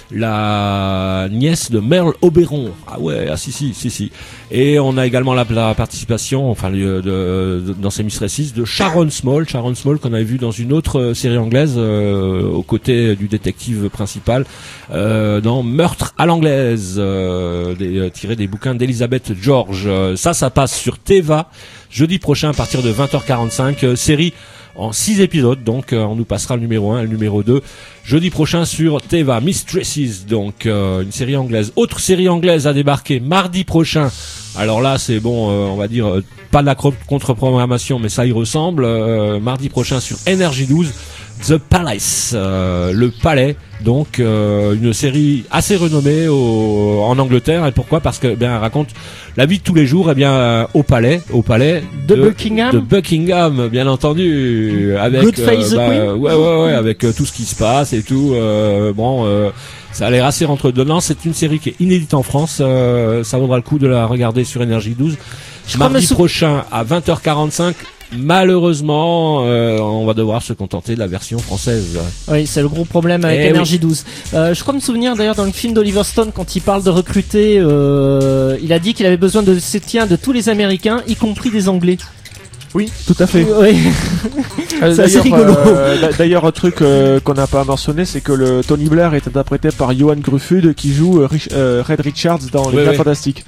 la nièce de Merle Oberon. Ah ouais, ah si si si si. Et on a également la, la participation, enfin de, de, de, dans ces Mistresses, de Sharon Small, Sharon Small qu'on avait vu dans une autre euh, série anglaise euh, aux côtés du détective principal euh, dans Meurtre à l'anglaise, euh, des, euh, tiré des bouquins d'Elizabeth George. Euh, ça, ça passe sur Teva jeudi prochain à partir de vingt heures quarante-cinq. Euh, série en six épisodes, donc euh, on nous passera le numéro un et le numéro deux jeudi prochain sur Teva. Mistresses, donc euh, une série anglaise. Autre série anglaise à débarquer mardi prochain. Alors là c'est bon, euh, on va dire euh, pas de la contre-programmation, mais ça y ressemble. Euh, mardi prochain sur N R J douze, The Palace, euh, le palais. Donc euh, une série assez renommée au, en Angleterre. Et pourquoi? Parce que eh bien elle raconte la vie de tous les jours, eh bien euh, au palais, au palais de, de Buckingham, de Buckingham, bien entendu, avec Goodface euh, bah, the Queen. ouais ouais ouais, avec euh, tout ce qui se passe et tout. Euh, bon, euh, ça a l'air assez rentre-dedans. C'est une série qui est inédite en France. Euh, ça vaudra le coup de la regarder sur N R J douze. Je mardi sou- prochain à vingt heures quarante-cinq. Malheureusement, euh, on va devoir se contenter de la version française. Oui, c'est le gros problème avec eh N R J douze. Oui. Euh, je crois me souvenir d'ailleurs dans le film d'Oliver Stone, quand il parle de recruter, euh, il a dit qu'il avait besoin de soutien de tous les Américains, y compris des Anglais. Oui, tout à fait. Oui. C'est assez rigolo. Euh, d'ailleurs, un truc euh, qu'on n'a pas mentionné, c'est que le Tony Blair est interprété par Johan Gruffud, qui joue euh, Rich, euh, Red Richards dans Les oui, Gars oui. Fantastiques.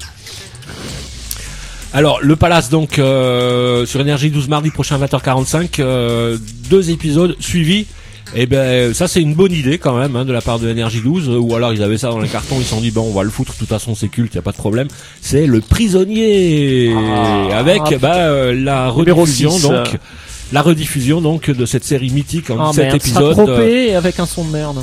Alors le Palace, donc euh, sur N R J douze mardi prochain vingt heures quarante-cinq, euh, deux épisodes suivis. Et ben ça c'est une bonne idée quand même hein, de la part de N R J douze, ou alors ils avaient ça dans les cartons, ils se sont dit bon on va le foutre, de toute façon c'est culte, y a pas de problème. C'est Le Prisonnier, ah, avec ah, bah euh, la rediffusion six, donc euh... la rediffusion donc de cette série mythique en ah, sept épisodes. Ça propé euh, avec un son de merde.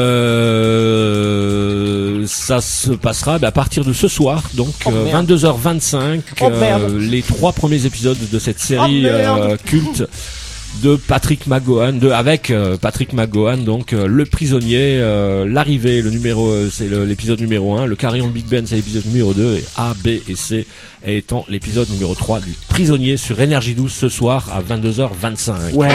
Euh, ça se passera bah, à partir de ce soir, donc oh, euh, vingt-deux heures vingt-cinq. Oh, euh, les trois premiers épisodes de cette série oh, euh, culte de Patrick McGowan, de avec euh, Patrick McGowan, donc euh, Le Prisonnier, euh, l'arrivée, le numéro, euh, c'est le, l'épisode numéro un, le carillon de Big Ben c'est l'épisode numéro deux, et A, B et C étant l'épisode numéro trois du Prisonnier sur N R J douze ce soir à vingt-deux heures vingt-cinq. Ouais.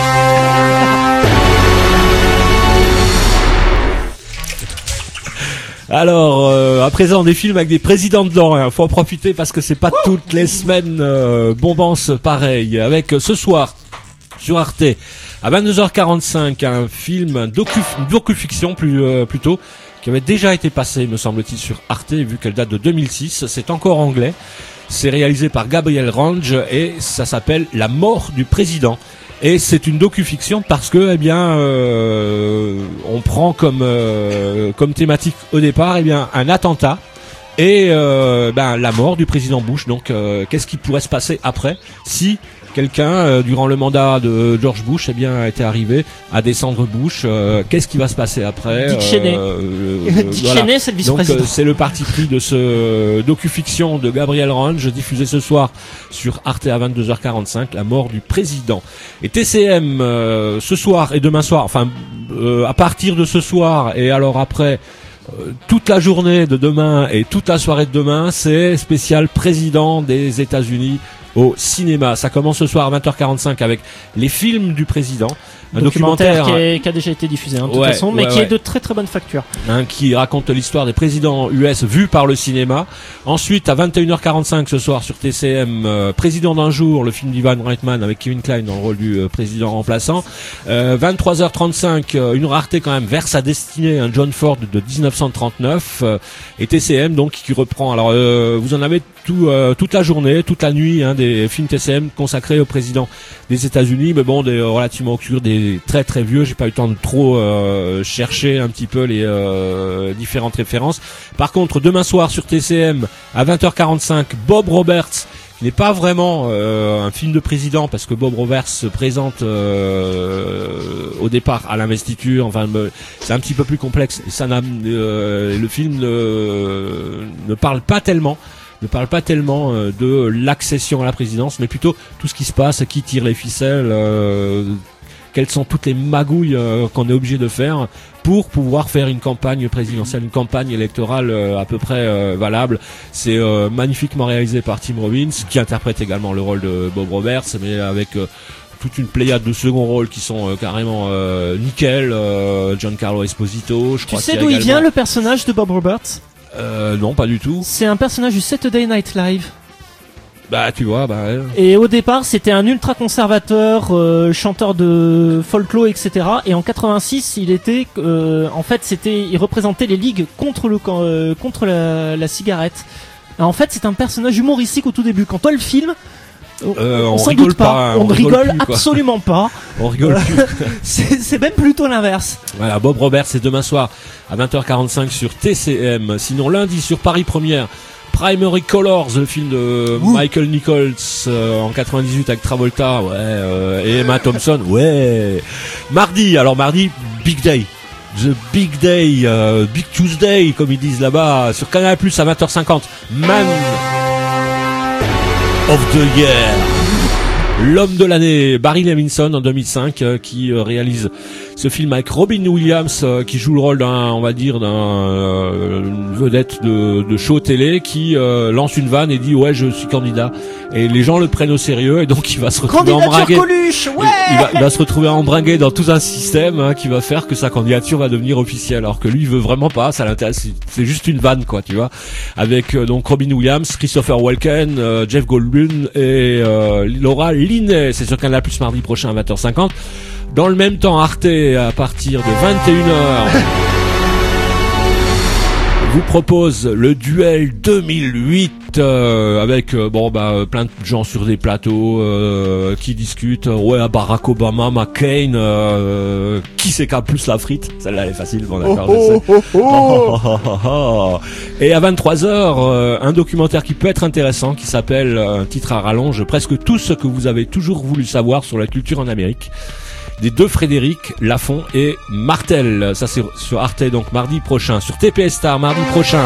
Alors, euh, à présent, des films avec des présidents dedans. Hein. Faut en profiter parce que c'est pas toutes les semaines euh, bombance pareil. Avec euh, ce soir sur Arte à vingt-deux heures quarante-cinq un film, un docu, une docu-fiction plus euh, plutôt, qui avait déjà été passé, me semble-t-il, sur Arte, vu qu'elle date de deux mille six. C'est encore anglais. C'est réalisé par Gabriel Range et ça s'appelle La mort du président. Et c'est une docu-fiction parce que, eh bien, euh, on prend comme euh, comme thématique au départ, eh bien, un attentat et euh, ben la mort du président Bush. Donc, euh, qu'est-ce qui pourrait se passer après si quelqu'un euh, durant le mandat de George Bush, eh bien, était arrivé à descendre Bush. Euh, qu'est-ce qui va se passer après? Dick Cheney. Euh, Dick voilà. Cheney, c'est le vice-président. Donc euh, c'est le parti pris de ce docu-fiction de Gabriel Range, diffusé ce soir sur Arte à vingt-deux heures quarante-cinq, la mort du président. Et T C M euh, ce soir et demain soir, enfin euh, à partir de ce soir et alors après euh, toute la journée de demain et toute la soirée de demain, c'est spécial président des États-Unis au cinéma. Ça commence ce soir à vingt heures quarante-cinq avec les films du président. Un documentaire, documentaire qui, est, qui a déjà été diffusé hein, de toute ouais, façon, mais ouais, qui ouais. est de très très bonne facture. Hein, qui raconte l'histoire des présidents U S vus par le cinéma. Ensuite, à vingt et une heures quarante-cinq ce soir sur T C M, euh, Président d'un jour, le film d'Ivan Reitman avec Kevin Kline dans le rôle du euh, président remplaçant. Euh, vingt-trois heures trente-cinq, euh, une rareté quand même, Vers sa destinée, un John Ford de dix-neuf cent trente-neuf. Euh, et T C M donc qui reprend. Alors euh, vous en avez tout, euh, toute la journée, toute la nuit, hein, des films T C M consacrés au président des États-Unis, mais bon, des euh, relativement obscurs, des très très vieux. J'ai pas eu le temps de trop euh, chercher un petit peu les euh, différentes références. Par contre, demain soir sur T C M à vingt heures quarante-cinq, Bob Roberts, qui n'est pas vraiment euh, un film de président parce que Bob Roberts se présente euh, au départ à l'investiture. Enfin, me, c'est un petit peu plus complexe. Et ça n'a, euh, le film ne, ne parle pas tellement. ne parle pas tellement euh, de l'accession à la présidence, mais plutôt tout ce qui se passe, qui tire les ficelles, euh, quelles sont toutes les magouilles euh, qu'on est obligé de faire pour pouvoir faire une campagne présidentielle, une campagne électorale euh, à peu près euh, valable. C'est euh, magnifiquement réalisé par Tim Robbins, qui interprète également le rôle de Bob Roberts, mais avec euh, toute une pléiade de second rôle qui sont euh, carrément euh, nickel. euh, Giancarlo Esposito, je tu crois. sais qu'il y a d'où il également... vient le personnage de Bob Roberts? Euh, non, pas du tout. C'est un personnage du Saturday Night Live. Bah, tu vois, bah. Ouais. Et au départ, c'était un ultra conservateur, euh, chanteur de folklore, et cetera. Et en quatre-vingt-six, il était, euh, en fait, c'était, il représentait les ligues contre le, euh, contre la, la cigarette. Alors, en fait, c'est un personnage humoristique au tout début. Quand toi le film, on, euh, on, on s'en rigole doute pas, pas, on, on rigole, rigole plus, absolument pas. On rigole plus. c'est, c'est même plutôt l'inverse. Voilà, Bob Roberts, c'est demain soir à vingt heures quarante-cinq sur T C M. Sinon, lundi sur Paris Première, Primary Colors, le film de Ouh. Michael Nichols euh, en quatre-vingt-dix-huit avec Travolta, ouais, euh, et Emma Thompson, ouais. Mardi, alors mardi, Big Day. The Big Day, euh, Big Tuesday, comme ils disent là-bas, sur Canal Plus à vingt heures cinquante. Man of the Year. L'homme de l'année, Barry Levinson en deux mille cinq, euh, qui euh, réalise ce film avec Robin Williams, euh, qui joue le rôle d'un, on va dire, d'un euh, une vedette de, de show télé, qui euh, lance une vanne et dit ouais, je suis candidat. Et les gens le prennent au sérieux et donc il va se retrouver embringué. Coluche, ouais il, il, va, il va se retrouver embringué dans tout un système hein, qui va faire que sa candidature va devenir officielle, alors que lui il veut vraiment pas. Ça l'intéresse, c'est juste une vanne quoi, tu vois. Avec euh, donc Robin Williams, Christopher Walken, euh, Jeff Goldblum et euh, Laura Linney. C'est sur Canal Plus mardi prochain à vingt heures cinquante. Dans le même temps, Arte, à partir de vingt et une heures, vous propose le duel deux mille huit euh, avec euh, bon bah plein de gens sur des plateaux euh, qui discutent. Ouais, Barack Obama, McCain, euh, qui c'est qui a plus la frite? Celle-là elle est facile, bon d'accord. Oh, oh, oh, oh. Oh, oh, oh. Et à vingt-trois heures, euh, un documentaire qui peut être intéressant, qui s'appelle, un titre à rallonge, presque tout ce que vous avez toujours voulu savoir sur la culture en Amérique, des deux Frédéric Lafont et Martel. Ça c'est sur Arte donc mardi prochain. Sur T P S Star mardi prochain,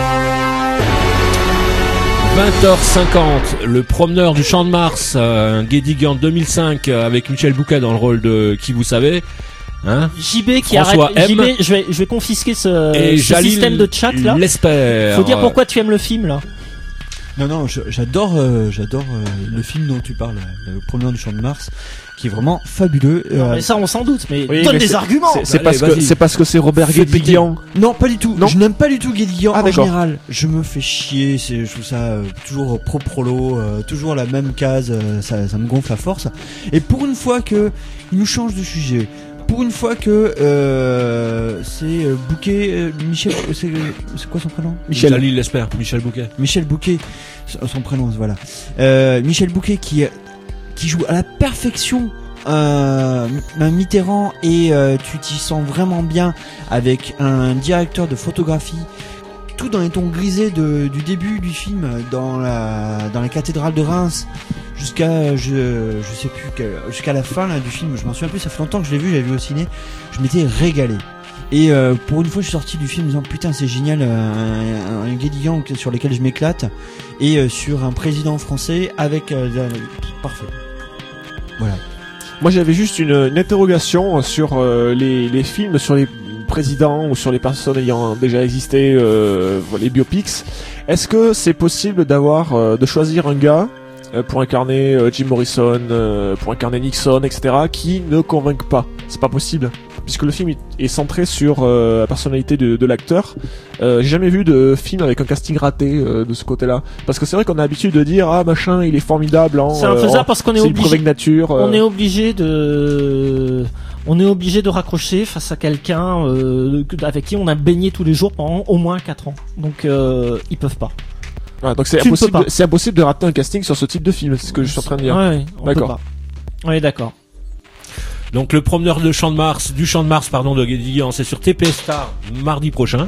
vingt heures cinquante, le promeneur du Champ de Mars, euh, un Guédiguian deux mille cinq euh, avec Michel Bouquet dans le rôle de qui vous savez. Hein, J B qui François arrête. M. J B, je vais, je vais confisquer ce, et ce système de chat là. L'espère. Faut dire pourquoi tu aimes le film là. Non, non, je, j'adore, euh, j'adore euh, le film dont tu parles, le promeneur du Champ de Mars, qui est vraiment fabuleux. Non, euh, mais ça, on s'en doute, mais oui, donne mais des c'est, arguments. C'est, c'est, Allez, parce que, c'est parce que c'est Robert Guédiguian. Non, pas du tout. Non. Je n'aime pas du tout Guédiguian Ah, en d'accord. général. Je me fais chier. C'est, je trouve ça euh, toujours pro-prolo, euh, toujours la même case. Euh, ça, ça me gonfle à force. Et pour une fois que il nous change de sujet. Pour une fois que euh, c'est euh, Bouquet, euh, Michel, c'est, c'est quoi son prénom? Michel Jalil l'espère, Michel Bouquet. Michel Bouquet, son prénom, voilà. Euh, Michel Bouquet qui qui joue à la perfection euh, un Mitterrand et euh, tu t'y sens vraiment bien avec un directeur de photographie, tout dans les tons grisés de, du début du film, dans la dans la cathédrale de Reims jusqu'à je je sais plus quel, jusqu'à la fin là du film, je m'en souviens plus, ça fait longtemps que je l'ai vu, j'avais vu au ciné, je m'étais régalé. Et euh, pour une fois, je suis sorti du film en disant putain c'est génial, euh, un, un Guédiguian sur lequel je m'éclate et euh, sur un président français avec euh, euh, parfait. Voilà. Moi j'avais juste une, une interrogation sur euh, les, les films sur les présidents ou sur les personnes ayant déjà existé, euh, les biopics. Est-ce que c'est possible d'avoir euh, de choisir un gars euh, pour incarner euh, Jim Morrison, euh, pour incarner Nixon, et cetera, qui ne convainc pas? C'est pas possible, puisque le film est centré sur euh, la personnalité de, de l'acteur. Euh, j'ai jamais vu de film avec un casting raté euh, de ce côté-là, parce que c'est vrai qu'on a l'habitude de dire ah machin il est formidable. Hein, c'est infaisable euh, parce qu'on est, est obligé. De nature, euh... On est obligé de. On est obligé de raccrocher face à quelqu'un euh, avec qui on a baigné tous les jours pendant au moins quatre ans. Donc euh, ils peuvent pas. Ah, donc c'est impossible, de, c'est impossible de rater un casting sur ce type de film, c'est ce que je suis en train de dire. Ouais, on d'accord. Peut pas. Ouais, d'accord. Donc le promeneur de Champ de Mars, du Champ de Mars pardon de Guédiguian, c'est sur T P S Star mardi prochain.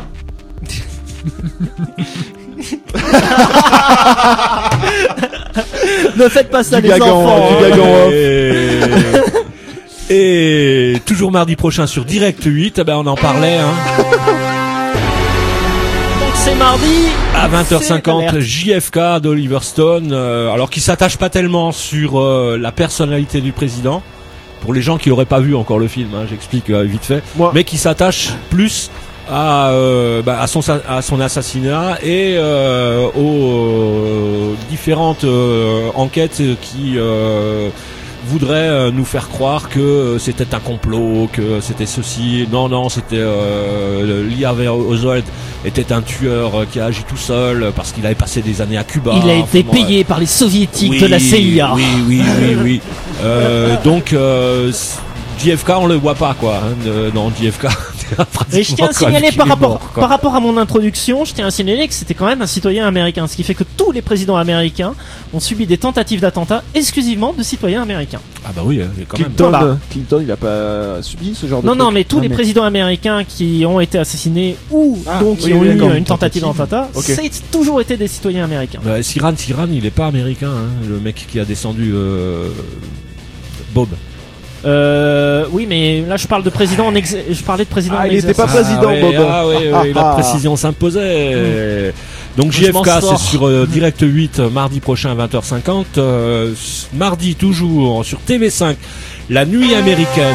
Ne faites pas ça du les gagan, enfants. Du gagan, hein. Et... et toujours mardi prochain sur Direct huit, eh ben on en parlait hein. C'est mardi à vingt heures cinquante, J F K d'Oliver Stone, euh, alors qui s'attache pas tellement sur euh, la personnalité du président, pour les gens qui auraient pas vu encore le film, hein, j'explique euh, vite fait, Moi. mais qui s'attache plus à, euh, bah, à, son, à son assassinat et euh, aux euh, différentes euh, enquêtes qui euh, voudraient euh, nous faire croire que euh, c'était un complot, que c'était ceci. Non, non, c'était euh, Lee Harvey Oswald était un tueur euh, qui a agi tout seul parce qu'il avait passé des années à Cuba. Il a été enfin, payé ouais. par les soviétiques oui, de la C I A. Oui, oui, oui, oui. euh, donc euh, J F K, on le voit pas quoi. Hein, dans J F K. Et je tiens à signaler par rapport, mort, par rapport à mon introduction, je tiens à signaler que c'était quand même un citoyen américain, ce qui fait que tous les présidents américains ont subi des tentatives d'attentat exclusivement de citoyens américains. Ah bah oui, quand Clinton, même. Voilà. Clinton, il a pas subi ce genre de non, truc. Non, non, mais tous ah, les mais... présidents américains qui ont été assassinés ou ah, donc qui oui, ont oui, eu une tentative, tentative d'attentat, okay. c'est toujours été des citoyens américains. Bah, Siran, Siran, il est pas américain, hein, le mec qui a descendu euh, Bob. Euh, oui, mais là je parle de président en ex... je parlais de président ah, en il était pas président, ah, Bob. Oui, ah, oui, oui, ah, la précision s'imposait. Mmh. Donc J F K, c'est sur euh, Direct huit, mardi prochain à vingt heures cinquante. Euh, mardi toujours sur T V cinq, La Nuit américaine.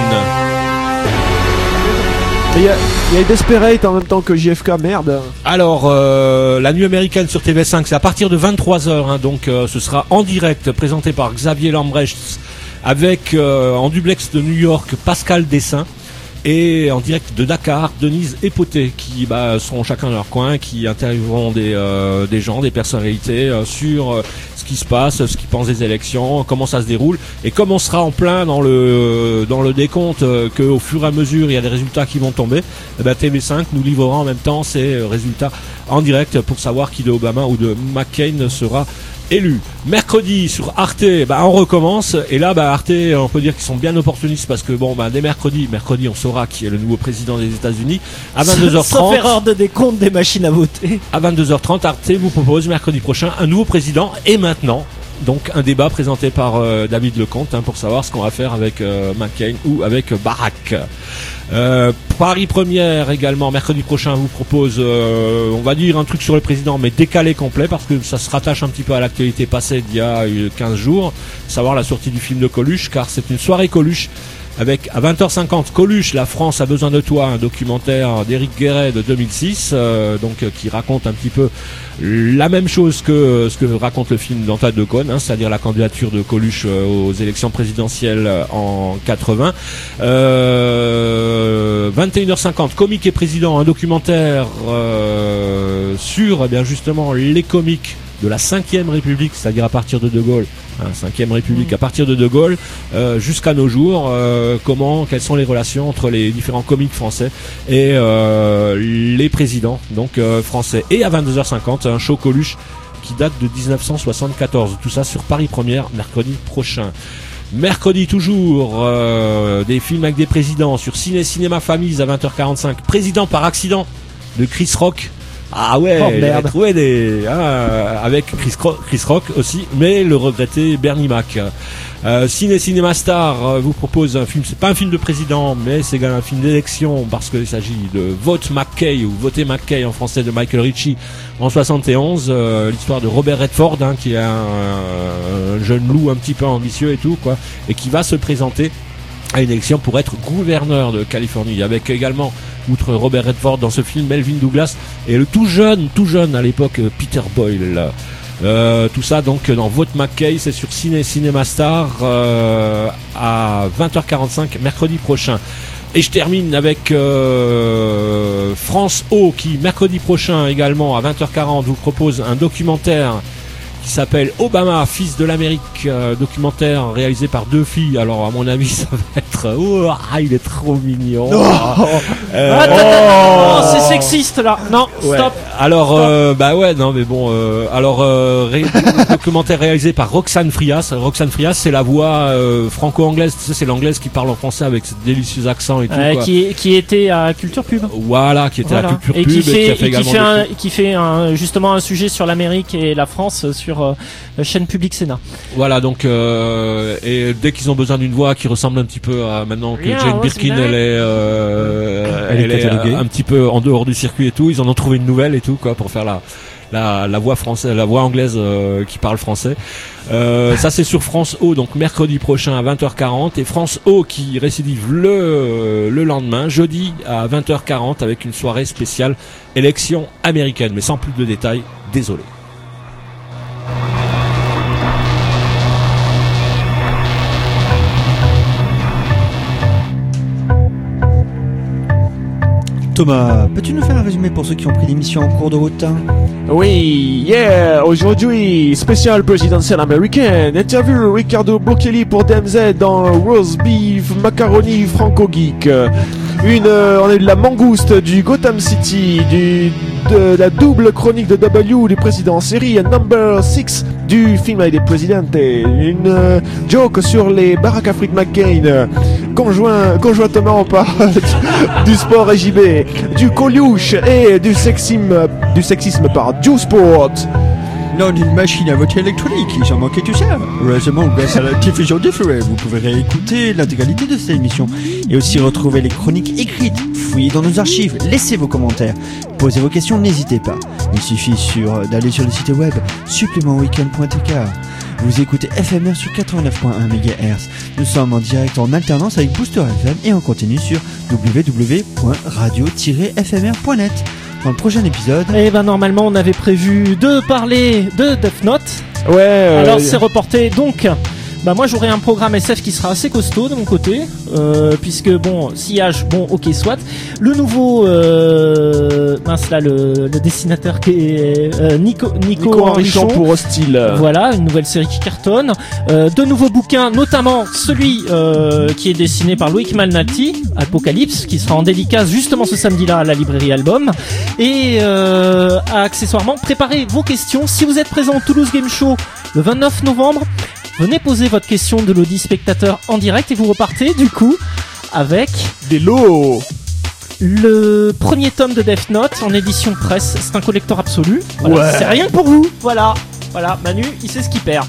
Il y a, il y a Desperate en même temps que J F K, merde. Alors, euh, La Nuit américaine sur T V cinq, c'est à partir de vingt-trois heures, hein, donc euh, ce sera en direct, présenté par Xavier Lambrecht, avec euh, en duplex de New York Pascal Dessin, et en direct de Dakar Denise et Poté, qui bah, seront chacun dans leur coin, qui intervieweront des, euh, des gens, des personnalités euh, sur euh, ce qui se passe, ce qu'ils pensent des élections, comment ça se déroule, et comme on sera en plein dans le dans le décompte, euh, qu'au fur et à mesure il y a des résultats qui vont tomber, eh ben, T V cinq nous livrera en même temps ces résultats en direct pour savoir qui de Obama ou de McCain sera élu. Mercredi sur Arte, bah on recommence, et là bah Arte, on peut dire qu'ils sont bien opportunistes parce que bon bah dès mercredi, mercredi on saura qui est le nouveau président des États-Unis à vingt-deux heures trente. Sauf erreur de décompte des machines à voter. À vingt-deux heures trente, Arte vous propose mercredi prochain un nouveau président, et maintenant donc un débat présenté par euh, David Lecomte, hein, pour savoir ce qu'on va faire avec euh, McCain ou avec Barack. Euh, Paris Première également mercredi prochain vous propose euh, on va dire un truc sur le président mais décalé complet parce que ça se rattache un petit peu à l'actualité passée d'il y a quinze jours, savoir la sortie du film de Coluche, car c'est une soirée Coluche avec à vingt heures cinquante Coluche, La France a besoin de toi, un documentaire d'Éric Guéret de deux mille six, euh, donc euh, qui raconte un petit peu la même chose que euh, ce que raconte le film d'Antoine Decaune, hein, c'est-à-dire la candidature de Coluche euh, aux élections présidentielles en quatre-vingts. Euh, vingt et une heures cinquante Comique et président, un documentaire euh, sur eh bien justement les comiques de la cinquième République, c'est-à-dire à partir de De Gaulle, hein, cinquième République, à partir de De Gaulle euh, jusqu'à nos jours, euh, comment, quelles sont les relations entre les différents comiques français et euh, les présidents donc euh, français. Et à vingt-deux heures cinquante, un show Coluche qui date de dix-neuf cent soixante-quatorze. Tout ça sur Paris Première, mercredi prochain. Mercredi toujours, euh, des films avec des présidents sur Ciné Cinéma Famille à vingt heures quarante-cinq. Président par accident de Chris Rock. Ah ouais, Oh, il a merde. trouvé des ah, avec Chris, Cro- Chris Rock aussi, mais le regretté Bernie Mac. Euh, Ciné Cinéma Star euh, vous propose un film, c'est pas un film de président, mais c'est également un film d'élection parce qu'il s'agit de Vote McKay ou Voter McKay en français de Michael Ritchie en soixante et onze, euh, l'histoire de Robert Redford hein, qui est un, un jeune loup un petit peu ambitieux et tout quoi, et qui va se présenter à une élection pour être gouverneur de Californie, avec également, outre Robert Redford dans ce film, Melvin Douglas et le tout jeune, tout jeune à l'époque Peter Boyle. Euh, tout ça donc dans Vote McKay, c'est sur Ciné Cinéma Star euh, à vingt heures quarante-cinq mercredi prochain. Et je termine avec euh, France O qui mercredi prochain également à vingt heures quarante vous propose un documentaire qui s'appelle Obama, fils de l'Amérique, euh, documentaire réalisé par deux filles. Alors à mon avis ça va être oh, ah, il est trop mignon. Oh. Euh, Attends, attends, attends, c'est sexiste là. Non, Ouais. stop. Alors euh, bah ouais non mais bon euh, alors euh, ré- documentaire réalisé par Roxane Frias. Roxane Frias c'est la voix euh, franco-anglaise, tu sais, c'est l'anglaise qui parle en français avec ce délicieux accent et tout Euh, quoi. qui, qui était à Culture Pub. Voilà, qui était Voilà. à Culture et Pub qui et fait, qui a fait et qui également fait, des un, trucs. qui fait un, justement un sujet sur l'Amérique et la France sur euh, la chaîne publique Sénat. Voilà donc euh, et dès qu'ils ont besoin d'une voix qui ressemble un petit peu à maintenant que Yeah, Jane what's Birkin that? elle est euh, Elle est elle est cataloguée. un petit peu en dehors du circuit et tout, ils en ont trouvé une nouvelle et tout quoi pour faire la la, la voix française, la voix anglaise euh, qui parle français. Euh, ça c'est sur France O donc mercredi prochain à vingt heures quarante et France O qui récidive le le lendemain jeudi à vingt heures quarante avec une soirée spéciale élection américaine, mais sans plus de détails, désolé. Thomas, peux-tu nous faire un résumé pour ceux qui ont pris l'émission en cours de route hein? Oui, yeah, aujourd'hui, spécial présidentiel américain, interview Ricardo Bocelli pour D M Z dans Roast Beef Macaroni Franco Geek. Une, euh, on a eu de la mangouste du Gotham City, du, de la double chronique de W du président en série, number six du film avec des présidentes, une euh, joke sur les baraques à frites McCain, conjoint, conjointement on parle du, du sport et J B, du Coluche et du sexisme, du sexisme par Juice Sport. Non, d'une machine à voter électronique, j'en manquais tout ça. Heureusement, grâce à la diffusion différée, vous pouvez réécouter l'intégralité de cette émission et aussi retrouver les chroniques écrites. Fouillez dans nos archives, laissez vos commentaires, posez vos questions, n'hésitez pas. Il suffit sur, d'aller sur le site web supplément weekend point t k. Vous écoutez F M R sur quatre-vingt-neuf virgule un mégahertz. Nous sommes en direct en alternance avec Booster F M et on continue sur w w w point radio tiret f m r point net. Dans le prochain épisode... Et ben normalement on avait prévu de parler de Death Note. Ouais. Euh, Alors c'est reporté donc. Bah moi j'aurai un programme S F qui sera assez costaud de mon côté, euh, puisque bon sillage bon ok soit le nouveau euh, mince là le, le dessinateur qui est euh, Nico Nico, Nico Henrichon pour Hostile. Voilà une nouvelle série qui cartonne, euh, de nouveaux bouquins, notamment celui euh, qui est dessiné par Loïc Malnati, Apocalypse, qui sera en dédicace justement ce samedi-là à la librairie Album, et euh, accessoirement préparez vos questions si vous êtes présent au Toulouse Game Show le vingt-neuf novembre. Venez poser votre question de l'audi spectateur en direct et vous repartez du coup avec des lots. Le premier tome de Death Note en édition presse, c'est un collector absolu. Voilà, Ouais. c'est rien que pour vous. Voilà. Voilà, Manu, il sait ce qu'il perd.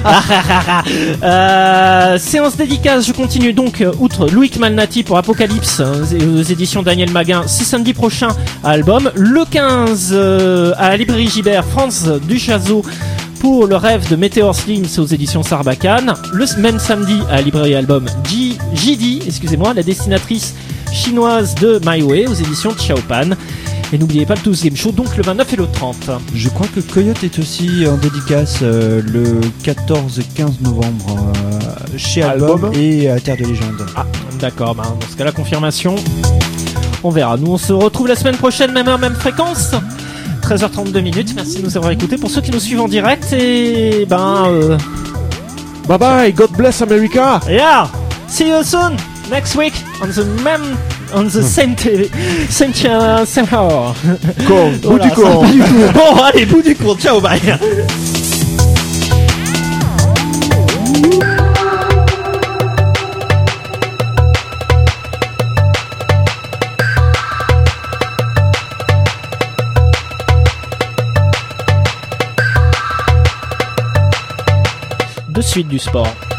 euh, séance dédicace, je continue donc, euh, outre Loïc Malnati pour Apocalypse, euh, aux éditions Daniel Maguin, c'est samedi prochain à Album. Le quinze, euh, à la librairie Gibert, Franz Duchazot pour Le Rêve de Météor Slim, c'est aux éditions Sarbacane. Le même samedi à la librairie Album, J- JD, excusez-moi, la dessinatrice chinoise de My Way, aux éditions Xiaopan. Et n'oubliez pas le Toulouse Game Show, donc le vingt-neuf et le trente. Je crois que Coyote est aussi en dédicace euh, le quatorze et quinze novembre euh, chez Album, Album. et à Terre de Légende. Ah, d'accord, bah, dans ce cas-là, confirmation. On verra. Nous, on se retrouve la semaine prochaine, même heure, même fréquence. treize heures trente-deux minutes. Merci de nous avoir écoutés. Pour ceux qui nous suivent en direct, et ben. Euh... Bye bye, God bless America. Yeah! See you soon! Next week on the même on the same T V, same channel, same hour. Con, bout Voilà, du con. bout du con. Bon, allez, bout du con. Ciao, bye. suite du sport.